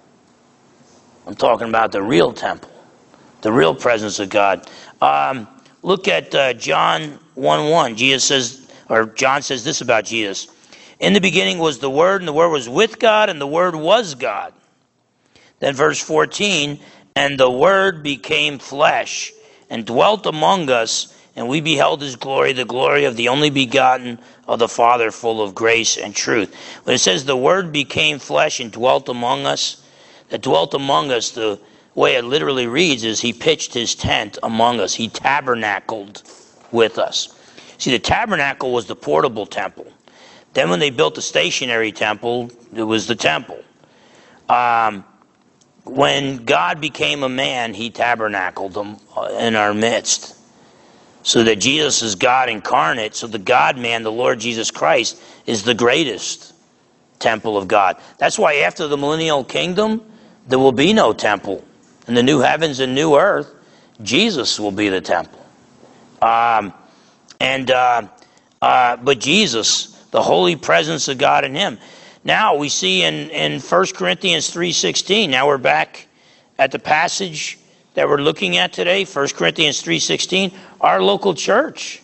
I'm talking about the real temple, the real presence of God. Um, look at uh, John one one. Jesus says, or John says this about Jesus. In the beginning was the Word, and the Word was with God, and the Word was God. Then verse fourteen, and the Word became flesh and dwelt among us, and we beheld his glory, the glory of the only begotten of the Father, full of grace and truth. When it says the Word became flesh and dwelt among us, that dwelt among us, the way it literally reads is he pitched his tent among us. He tabernacled with us. See, the tabernacle was the portable temple. Then when they built the stationary temple, it was the temple. Um, when God became a man, he tabernacled in our midst. So that Jesus is God incarnate, so the God-man, the Lord Jesus Christ, is the greatest temple of God. That's why after the millennial kingdom, there will be no temple. In the new heavens and new earth, Jesus will be the temple. Um, and uh, uh, But Jesus, the holy presence of God in him. Now we see in, in First Corinthians three sixteen, now we're back at the passage that we're looking at today, First Corinthians three sixteen, our local church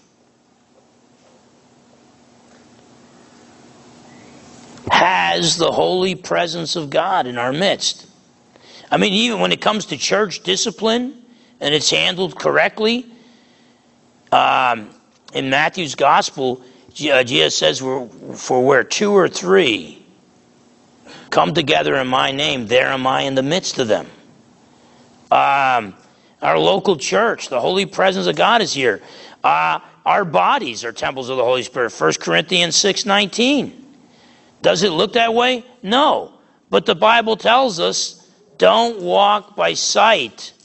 has the holy presence of God in our midst. I mean, even when it comes to church discipline and it's handled correctly, um, in Matthew's gospel, Jesus says, for where two or three come together in my name, there am I in the midst of them. Um, our local church, the holy presence of God is here. Uh, our bodies are temples of the Holy Spirit. First Corinthians six nineteen. Does it look that way? No. But the Bible tells us, don't walk by sight.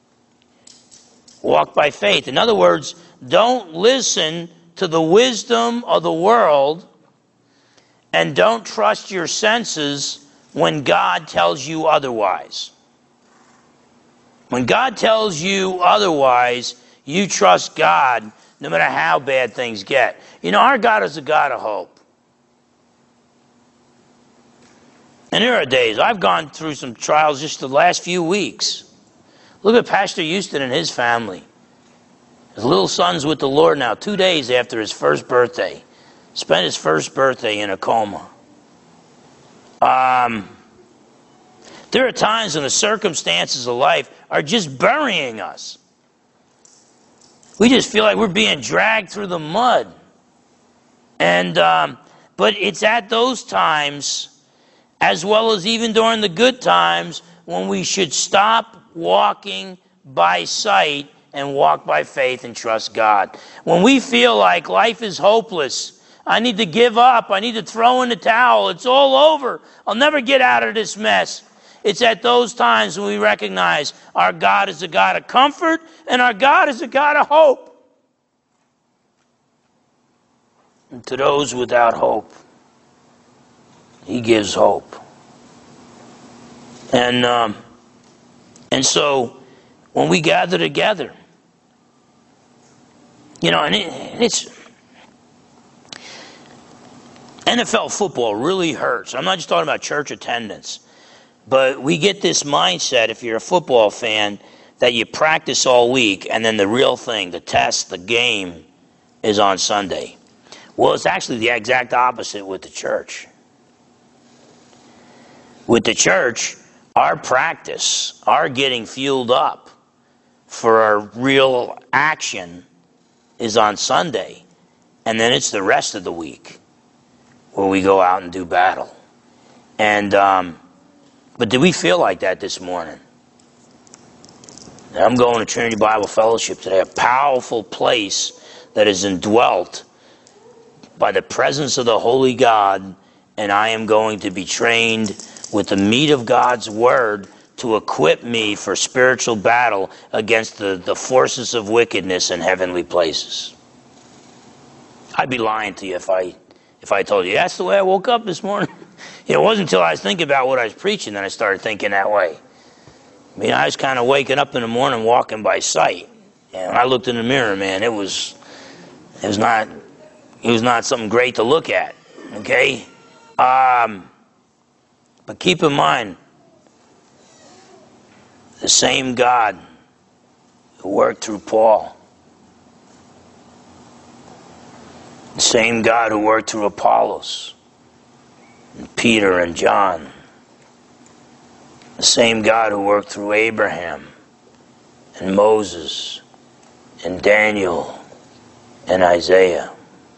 Walk by faith. In other words, don't listen to the wisdom of the world, and don't trust your senses when God tells you otherwise. When God tells you otherwise, you trust God no matter how bad things get. You know, our God is a God of hope. And there are days, I've gone through some trials just the last few weeks. Look at Pastor Houston and his family. His little son's with the Lord now, two days after his first birthday. Spent his first birthday in a coma. Um, there are times when the circumstances of life are just burying us. We just feel like we're being dragged through the mud. And um, but it's at those times, as well as even during the good times, when we should stop walking by sight and walk by faith and trust God. When we feel like life is hopeless, I need to give up, I need to throw in the towel, it's all over, I'll never get out of this mess. It's at those times when we recognize our God is a God of comfort and our God is a God of hope. And to those without hope, He gives hope. And um, and so when we gather together, you know, and it, it's N F L football really hurts. I'm not just talking about church attendance, but we get this mindset, if you're a football fan, that you practice all week and then the real thing, the test, the game, is on Sunday. Well, it's actually the exact opposite with the church. With the church, our practice, our getting fueled up for our real action is on Sunday. And then it's the rest of the week where we go out and do battle. And, um, but did we feel like that this morning? I'm going to Trinity Bible Fellowship today, a powerful place that is indwelt by the presence of the Holy God, and I am going to be trained with the meat of God's Word to equip me for spiritual battle against the, the forces of wickedness in heavenly places. I'd be lying to you if I if I told you that's the way I woke up this morning. It wasn't until I was thinking about what I was preaching that I started thinking that way. I mean, I was kind of waking up in the morning walking by sight. And when I looked in the mirror, man, it was it was not it was not something great to look at. Okay? Um, but keep in mind, the same God who worked through Paul, the same God who worked through Apollos, and Peter and John, the same God who worked through Abraham and Moses and Daniel and Isaiah,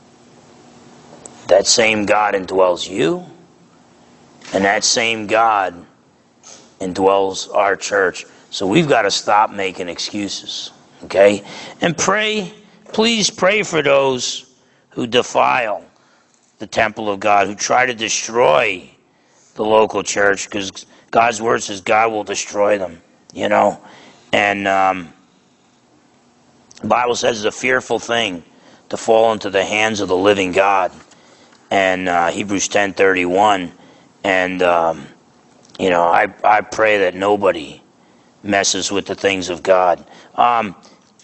that same God indwells you, and that same God indwells our church. So we've got to stop making excuses, okay? And pray, please pray for those who defile the temple of God, who try to destroy the local church, because God's word says God will destroy them, you know? And um, the Bible says it's a fearful thing to fall into the hands of the living God. And uh, Hebrews ten thirty-one. And, um, you know, I, I pray that nobody messes with the things of God. Um,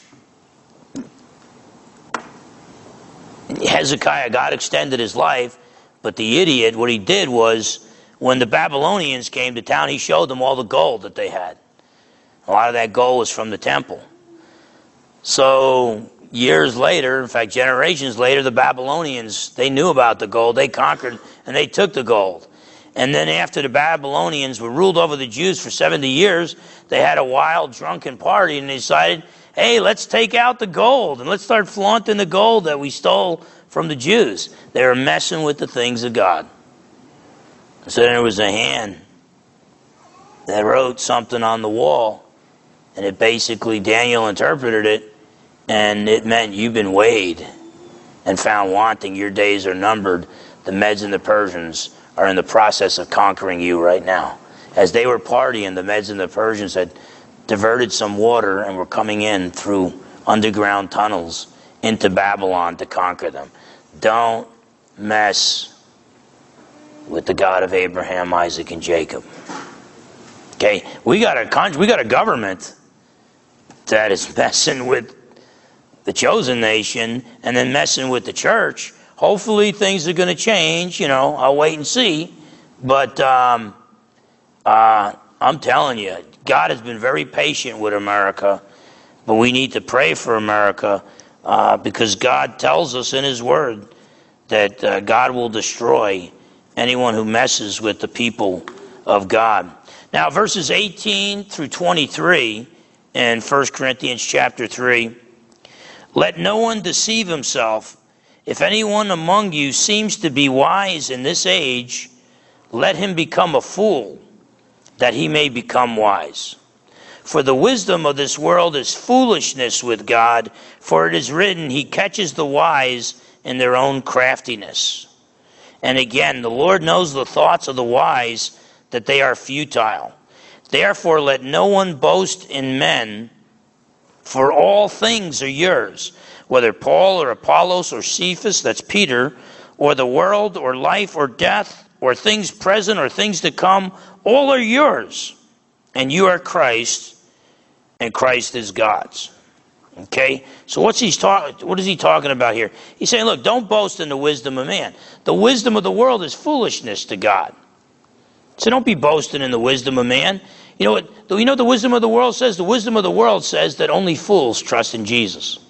Hezekiah, God extended his life, but the idiot, what he did was, when the Babylonians came to town, he showed them all the gold that they had. A lot of that gold was from the temple. So years later, in fact, generations later, the Babylonians, they knew about the gold. They conquered and they took the gold. And then after the Babylonians were ruled over the Jews for seventy years, they had a wild, drunken party and they decided, hey, let's take out the gold and let's start flaunting the gold that we stole from the Jews. They were messing with the things of God. So there was a hand that wrote something on the wall, and it basically, Daniel interpreted it, and it meant you've been weighed and found wanting. Your days are numbered. The Medes and the Persians are in the process of conquering you right now. As they were partying, the Medes and the Persians had diverted some water and were coming in through underground tunnels into Babylon to conquer them. Don't mess with the God of Abraham, Isaac, and Jacob. Okay, we got a country, we got a government that is messing with the chosen nation and then messing with the church. Hopefully things are going to change. You know, I'll wait and see. But um, uh, I'm telling you, God has been very patient with America. But we need to pray for America uh, because God tells us in His Word that uh, God will destroy anyone who messes with the people of God. Now, verses eighteen through twenty-three in First Corinthians chapter three. Let no one deceive himself. If anyone among you seems to be wise in this age, let him become a fool, that he may become wise. For the wisdom of this world is foolishness with God, for it is written, He catches the wise in their own craftiness. And again, the Lord knows the thoughts of the wise, that they are futile. Therefore, let no one boast in men, for all things are yours, whether Paul or Apollos or Cephas, that's Peter, or the world or life or death, or things present or things to come, all are yours. And you are Christ, and Christ is God's. Okay? So what's he talk, what is he talking about here? He's saying, look, don't boast in the wisdom of man. The wisdom of the world is foolishness to God. So don't be boasting in the wisdom of man. You know what, you know what the wisdom of the world says? The wisdom of the world says that only fools trust in Jesus.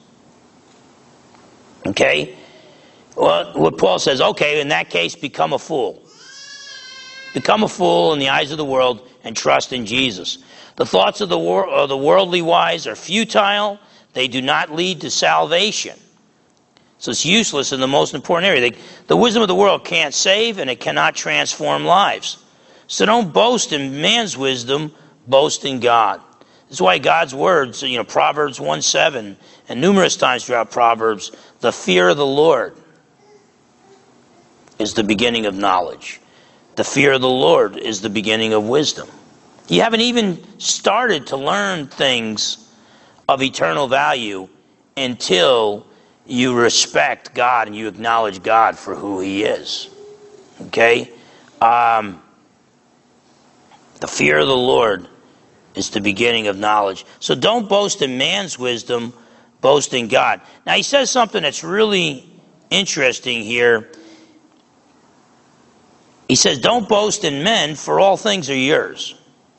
Okay? Well, what Paul says, okay, in that case, become a fool. Become a fool in the eyes of the world and trust in Jesus. The thoughts of the, wor- of the worldly wise are futile. They do not lead to salvation. So it's useless in the most important area. They, the wisdom of the world can't save, and it cannot transform lives. So don't boast in man's wisdom, boast in God. This is why God's words, you know, Proverbs one seven, and numerous times throughout Proverbs, the fear of the Lord is the beginning of knowledge. The fear of the Lord is the beginning of wisdom. You haven't even started to learn things of eternal value until you respect God and you acknowledge God for who He is. Okay? Um, the fear of the Lord is the beginning of knowledge. So don't boast in man's wisdom, boast in God. Now he says something that's really interesting here. He says, don't boast in men, for all things are yours.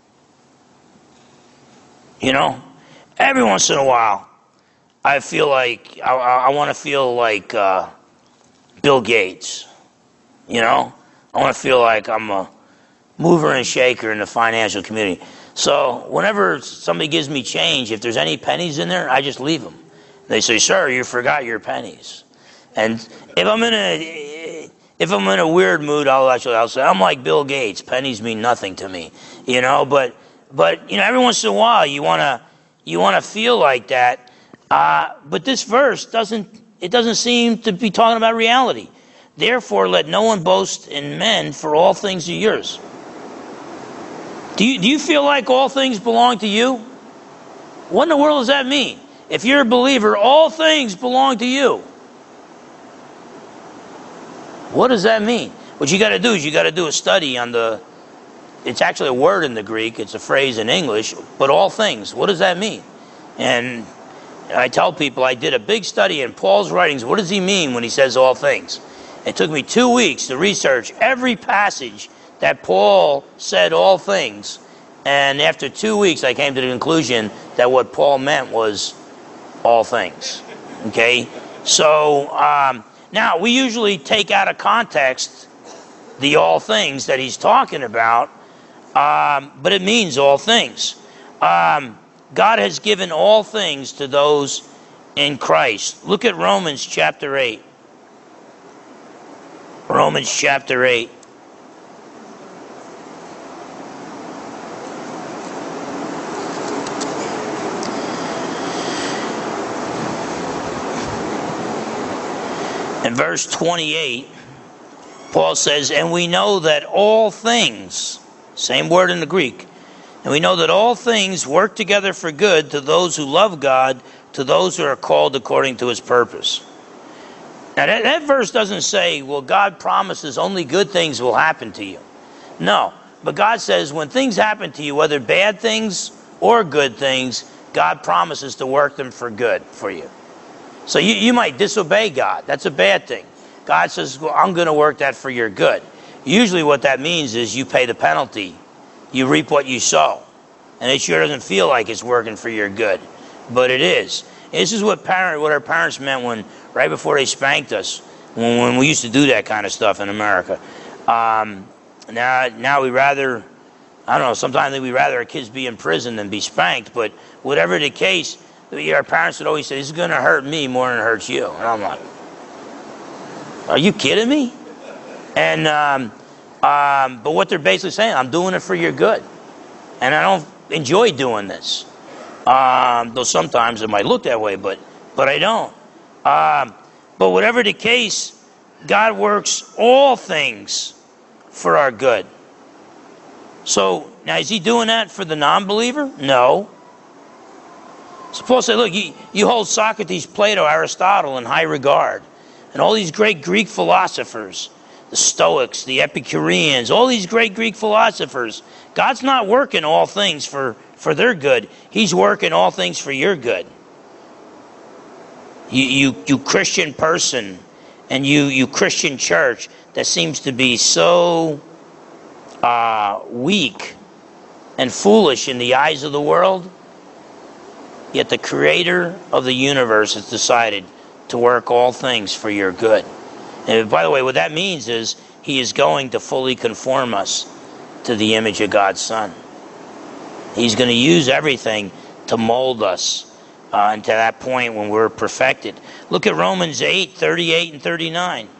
You know, every once in a while, I feel like, I, I want to feel like uh, Bill Gates. You know, I want to feel like I'm a mover and shaker in the financial community. So whenever somebody gives me change, if there's any pennies in there, I just leave them. They say, sir, you forgot your pennies. And if I'm in a... If I'm in a weird mood, I'll actually I'll say, I'm like Bill Gates. Pennies mean nothing to me, you know. But but you know, every once in a while, you wanna you wanna feel like that. Uh, but this verse doesn't it doesn't seem to be talking about reality. Therefore, let no one boast in men, for all things are yours. Do you do you feel like all things belong to you? What in the world does that mean? If you're a believer, all things belong to you. What does that mean? What you got to do is you got to do a study on the, it's actually a word in the Greek, it's a phrase in English, but all things, what does that mean? And I tell people, I did a big study in Paul's writings, what does he mean when he says all things? It took me two weeks to research every passage that Paul said all things, and after two weeks I came to the conclusion that what Paul meant was all things. Okay? So, um, now, we usually take out of context the all things that he's talking about, um, but it means all things. Um, God has given all things to those in Christ. Look at Romans chapter eight. Romans chapter eight. In verse twenty-eight, Paul says, and we know that all things, same word in the Greek, and we know that all things work together for good to those who love God, to those who are called according to his purpose. Now that, that verse doesn't say, well, God promises only good things will happen to you. No, but God says when things happen to you, whether bad things or good things, God promises to work them for good for you. So you, you might disobey God. That's a bad thing. God says, well, I'm going to work that for your good. Usually what that means is you pay the penalty. You reap what you sow. And it sure doesn't feel like it's working for your good. But it is. This is what parent, what our parents meant when, right before they spanked us, when, when we used to do that kind of stuff in America. Um, now, now we rather, I don't know, sometimes we'd rather our kids be in prison than be spanked. But whatever the case, our parents would always say, this is going to hurt me more than it hurts you. And I'm like, are you kidding me? And um, um, but what they're basically saying, I'm doing it for your good. And I don't enjoy doing this. Um, though sometimes it might look that way, but, but I don't. Um, but whatever the case, God works all things for our good. So, now is he doing that for the non-believer? No. So Paul said, look, you, you hold Socrates, Plato, Aristotle in high regard. And all these great Greek philosophers, the Stoics, the Epicureans, all these great Greek philosophers, God's not working all things for, for their good. He's working all things for your good. You, you, you Christian person and you, you Christian church that seems to be so uh, weak and foolish in the eyes of the world, yet the creator of the universe has decided to work all things for your good. And by the way, what that means is he is going to fully conform us to the image of God's Son. He's going to use everything to mold us uh, until that point when we're perfected. Look at Romans eight, thirty-eight and thirty-nine.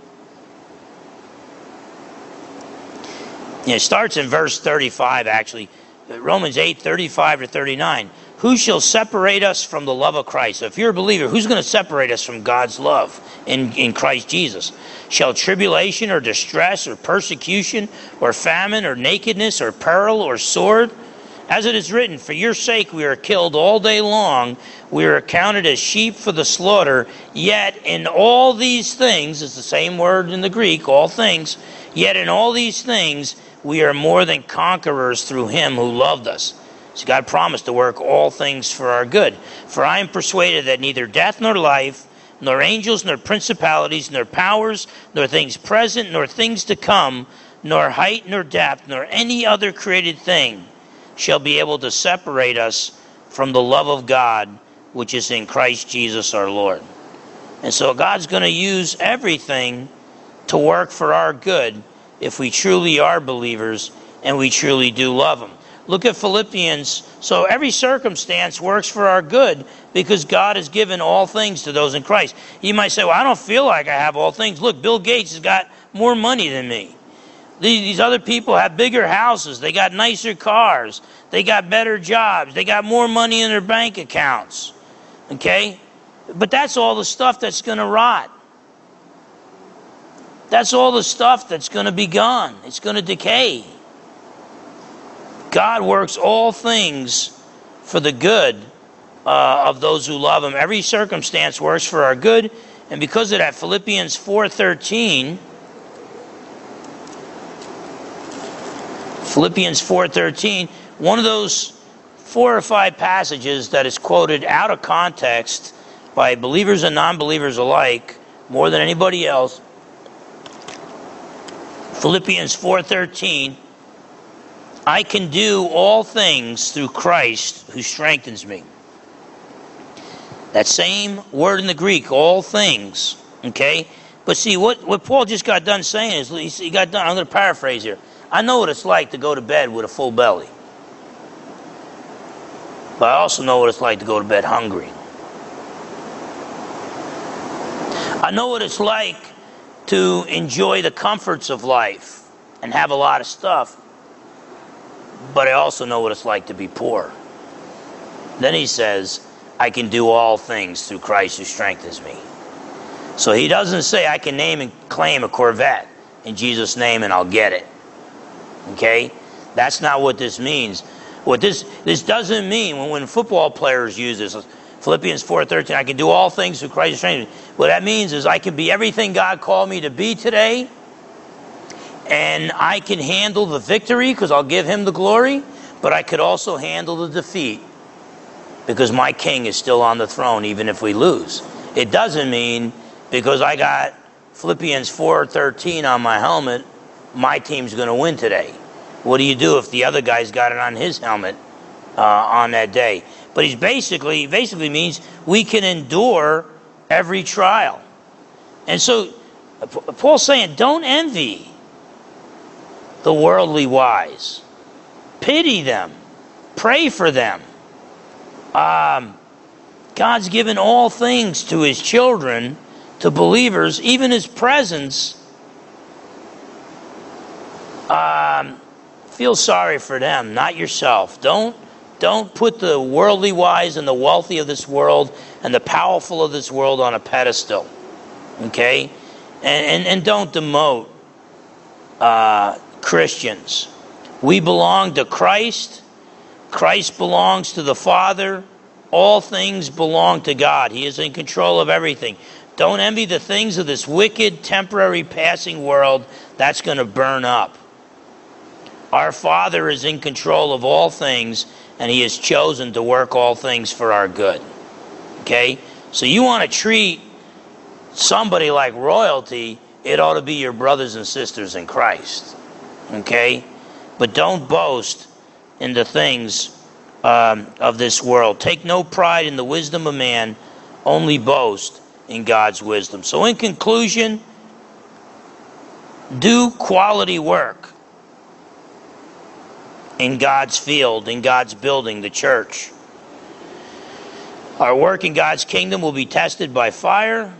Yeah, it starts in verse thirty-five, actually. Romans eight, thirty-five to thirty-nine. Who shall separate us from the love of Christ? So if you're a believer, who's going to separate us from God's love in, in Christ Jesus? Shall tribulation or distress or persecution or famine or nakedness or peril or sword? As it is written, for your sake we are killed all day long. We are accounted as sheep for the slaughter. Yet in all these things, it's the same word in the Greek, all things. Yet in all these things we are more than conquerors through him who loved us. So God promised to work all things for our good. For I am persuaded that neither death nor life, nor angels, nor principalities, nor powers, nor things present, nor things to come, nor height, nor depth, nor any other created thing shall be able to separate us from the love of God, which is in Christ Jesus our Lord. And so God's going to use everything to work for our good if we truly are believers and we truly do love him. Look at Philippians. So every circumstance works for our good because God has given all things to those in Christ. You might say, well, I don't feel like I have all things. Look, Bill Gates has got more money than me. These other people have bigger houses. They got nicer cars. They got better jobs. They got more money in their bank accounts. Okay? But that's all the stuff that's going to rot. That's all the stuff that's going to be gone. It's going to decay. God works all things for the good uh, of those who love him. Every circumstance works for our good. And because of that, Philippians four thirteen, Philippians four thirteen, one of those four or five passages that is quoted out of context by believers and non-believers alike more than anybody else. Philippians four thirteen, I can do all things through Christ who strengthens me. That same word in the Greek, all things, okay? But see, what, what Paul just got done saying is, he got done, I'm going to paraphrase here. I know what it's like to go to bed with a full belly. But I also know what it's like to go to bed hungry. I know what it's like to enjoy the comforts of life and have a lot of stuff. But I also know what it's like to be poor. Then he says, I can do all things through Christ who strengthens me. So he doesn't say I can name and claim a Corvette in Jesus' name and I'll get it. Okay? That's not what this means. What this this doesn't mean when, when football players use this, Philippians four thirteen, I can do all things through Christ who strengthens me. What that means is I can be everything God called me to be today, and I can handle the victory because I'll give him the glory, but I could also handle the defeat because my king is still on the throne even if we lose. It doesn't mean because I got Philippians four thirteen on my helmet, my team's going to win today. What do you do if the other guy's got it on his helmet uh, on that day? But he's basically, basically means we can endure every trial. And so Paul's saying, don't envy the worldly wise. Pity them. Pray for them. Um, God's given all things to his children, to believers, even his presence. Um, feel sorry for them, not yourself. Don't, don't put the worldly wise and the wealthy of this world and the powerful of this world on a pedestal. Okay? And, and, and don't demote uh, Christians. We belong to Christ. Christ belongs to the Father. All things belong to God. He is in control of everything. Don't envy the things of this wicked, temporary, passing world. That's going to burn up. Our Father is in control of all things, and he has chosen to work all things for our good. Okay? So you want to treat somebody like royalty, it ought to be your brothers and sisters in Christ. Okay? But don't boast in the things um, of this world. Take no pride in the wisdom of man, only boast in God's wisdom. So in conclusion, do quality work in God's field, in God's building, the church. Our work in God's kingdom will be tested by fire.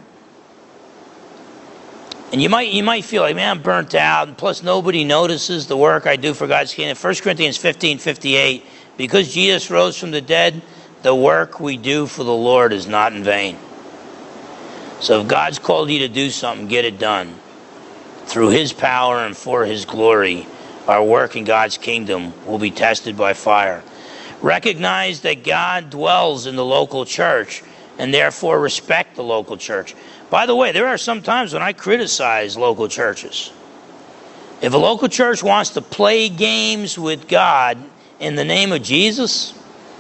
And you might you might feel like, man, I'm burnt out, and plus nobody notices the work I do for God's kingdom. First Corinthians fifteen fifty-eight, because Jesus rose from the dead, the work we do for the Lord is not in vain. So if God's called you to do something, get it done. Through his power and for his glory, our work in God's kingdom will be tested by fire. Recognize that God dwells in the local church and therefore respect the local church. By the way, there are some times when I criticize local churches. If a local church wants to play games with God in the name of Jesus,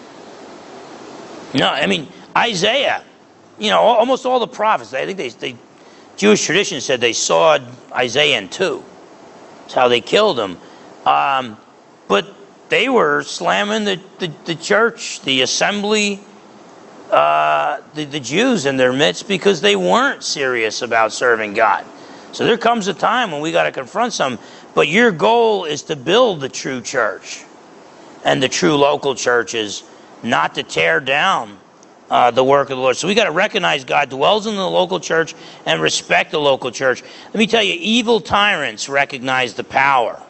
no, I mean, Isaiah, you know, almost all the prophets, I think they, they Jewish tradition said they sawed Isaiah in two. That's how they killed him. Um, but they were slamming the, the, the church, the assembly, uh, the, the Jews in their midst because they weren't serious about serving God. So there comes a time when we got to confront some. But your goal is to build the true church and the true local churches, not to tear down uh, the work of the Lord. So we got to recognize God dwells in the local church and respect the local church. Let me tell you, evil tyrants recognize the power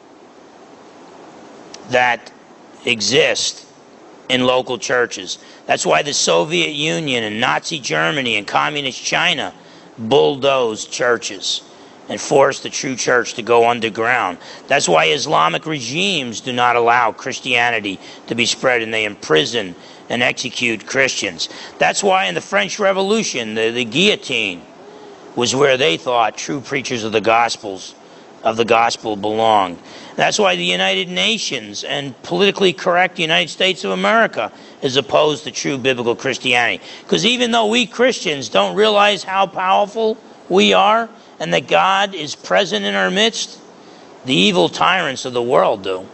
that exist in local churches. That's why the Soviet Union and Nazi Germany and Communist China bulldozed churches and forced the true church to go underground. That's why Islamic regimes do not allow Christianity to be spread, and they imprison and execute Christians. That's why in the French Revolution, the, the guillotine was where they thought true preachers of the Gospels of the gospel belonged. That's why the United Nations and politically correct United States of America is opposed to true biblical Christianity. Because even though we Christians don't realize how powerful we are and that God is present in our midst, the evil tyrants of the world do.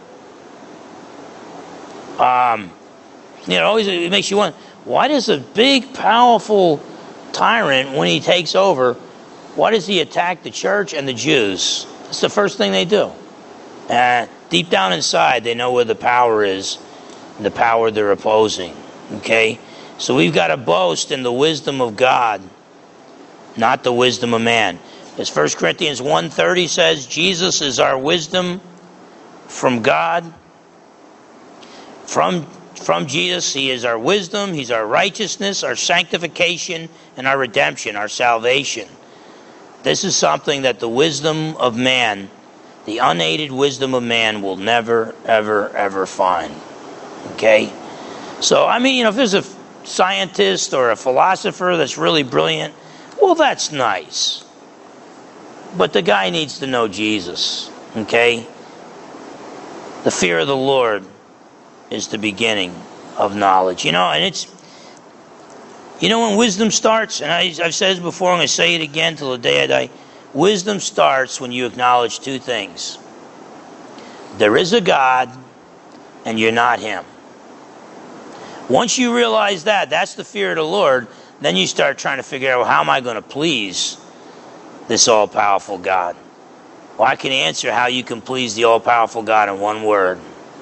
Um, you know, always it makes you wonder, why does a big, powerful tyrant, when he takes over, why does he attack the church and the Jews? It's the first thing they do. Uh, deep down inside, they know where the power is. the power they're opposing. Okay? So we've got to boast in the wisdom of God, not the wisdom of man. As First Corinthians one thirty says, Jesus is our wisdom from God. From, from Jesus, he is our wisdom, he's our righteousness, our sanctification, and our redemption, our salvation. This is something that the wisdom of man, the unaided wisdom of man, will never, ever, ever find. Okay? So, I mean, you know, if there's a scientist or a philosopher that's really brilliant, well, that's nice. But the guy needs to know Jesus. Okay? The fear of the Lord is the beginning of knowledge. You know, and it's, you know, when wisdom starts, and I, I've said this before, I'm going to say it again till the day I die. Wisdom starts when you acknowledge two things. There is a God, and you're not him. Once you realize that, that's the fear of the Lord, then you start trying to figure out, well, how am I going to please this all-powerful God? Well, I can answer how you can please the all-powerful God in one word.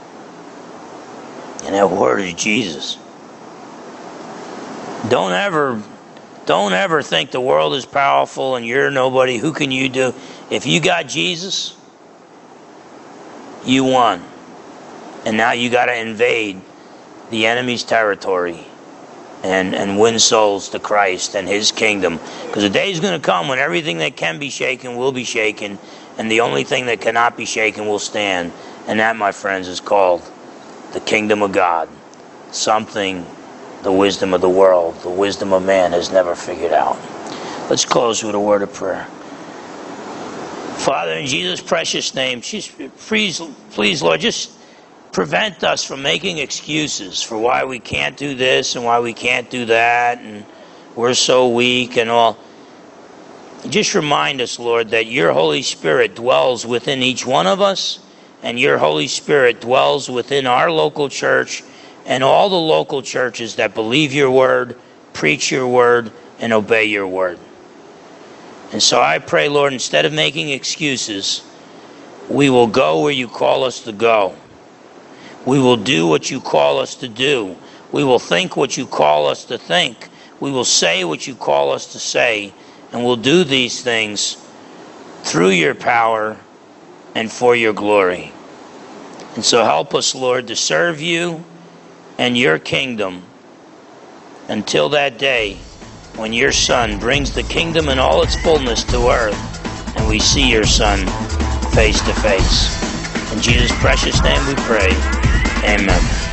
And that word is Jesus. Don't ever, don't ever think the world is powerful and you're nobody. Who can you do? If you got Jesus, you won. And now you got to invade the enemy's territory and, and win souls to Christ and his kingdom. Because the day is going to come when everything that can be shaken will be shaken, and the only thing that cannot be shaken will stand. And that, my friends, is called the kingdom of God. Something the wisdom of the world, the wisdom of man has never figured out. Let's close with a word of prayer. Father, in Jesus' precious name, just please, please, Lord, just prevent us from making excuses for why we can't do this and why we can't do that, and we're so weak and all. Just remind us, Lord, that your Holy Spirit dwells within each one of us, and your Holy Spirit dwells within our local church and all the local churches that believe your word, preach your word, and obey your word. And so I pray, Lord, instead of making excuses, we will go where you call us to go. We will do what you call us to do. We will think what you call us to think. We will say what you call us to say. And we'll do these things through your power and for your glory. And so help us, Lord, to serve you and your kingdom until that day when your Son brings the kingdom in all its fullness to earth and we see your Son face to face. In Jesus' precious name we pray. Amen.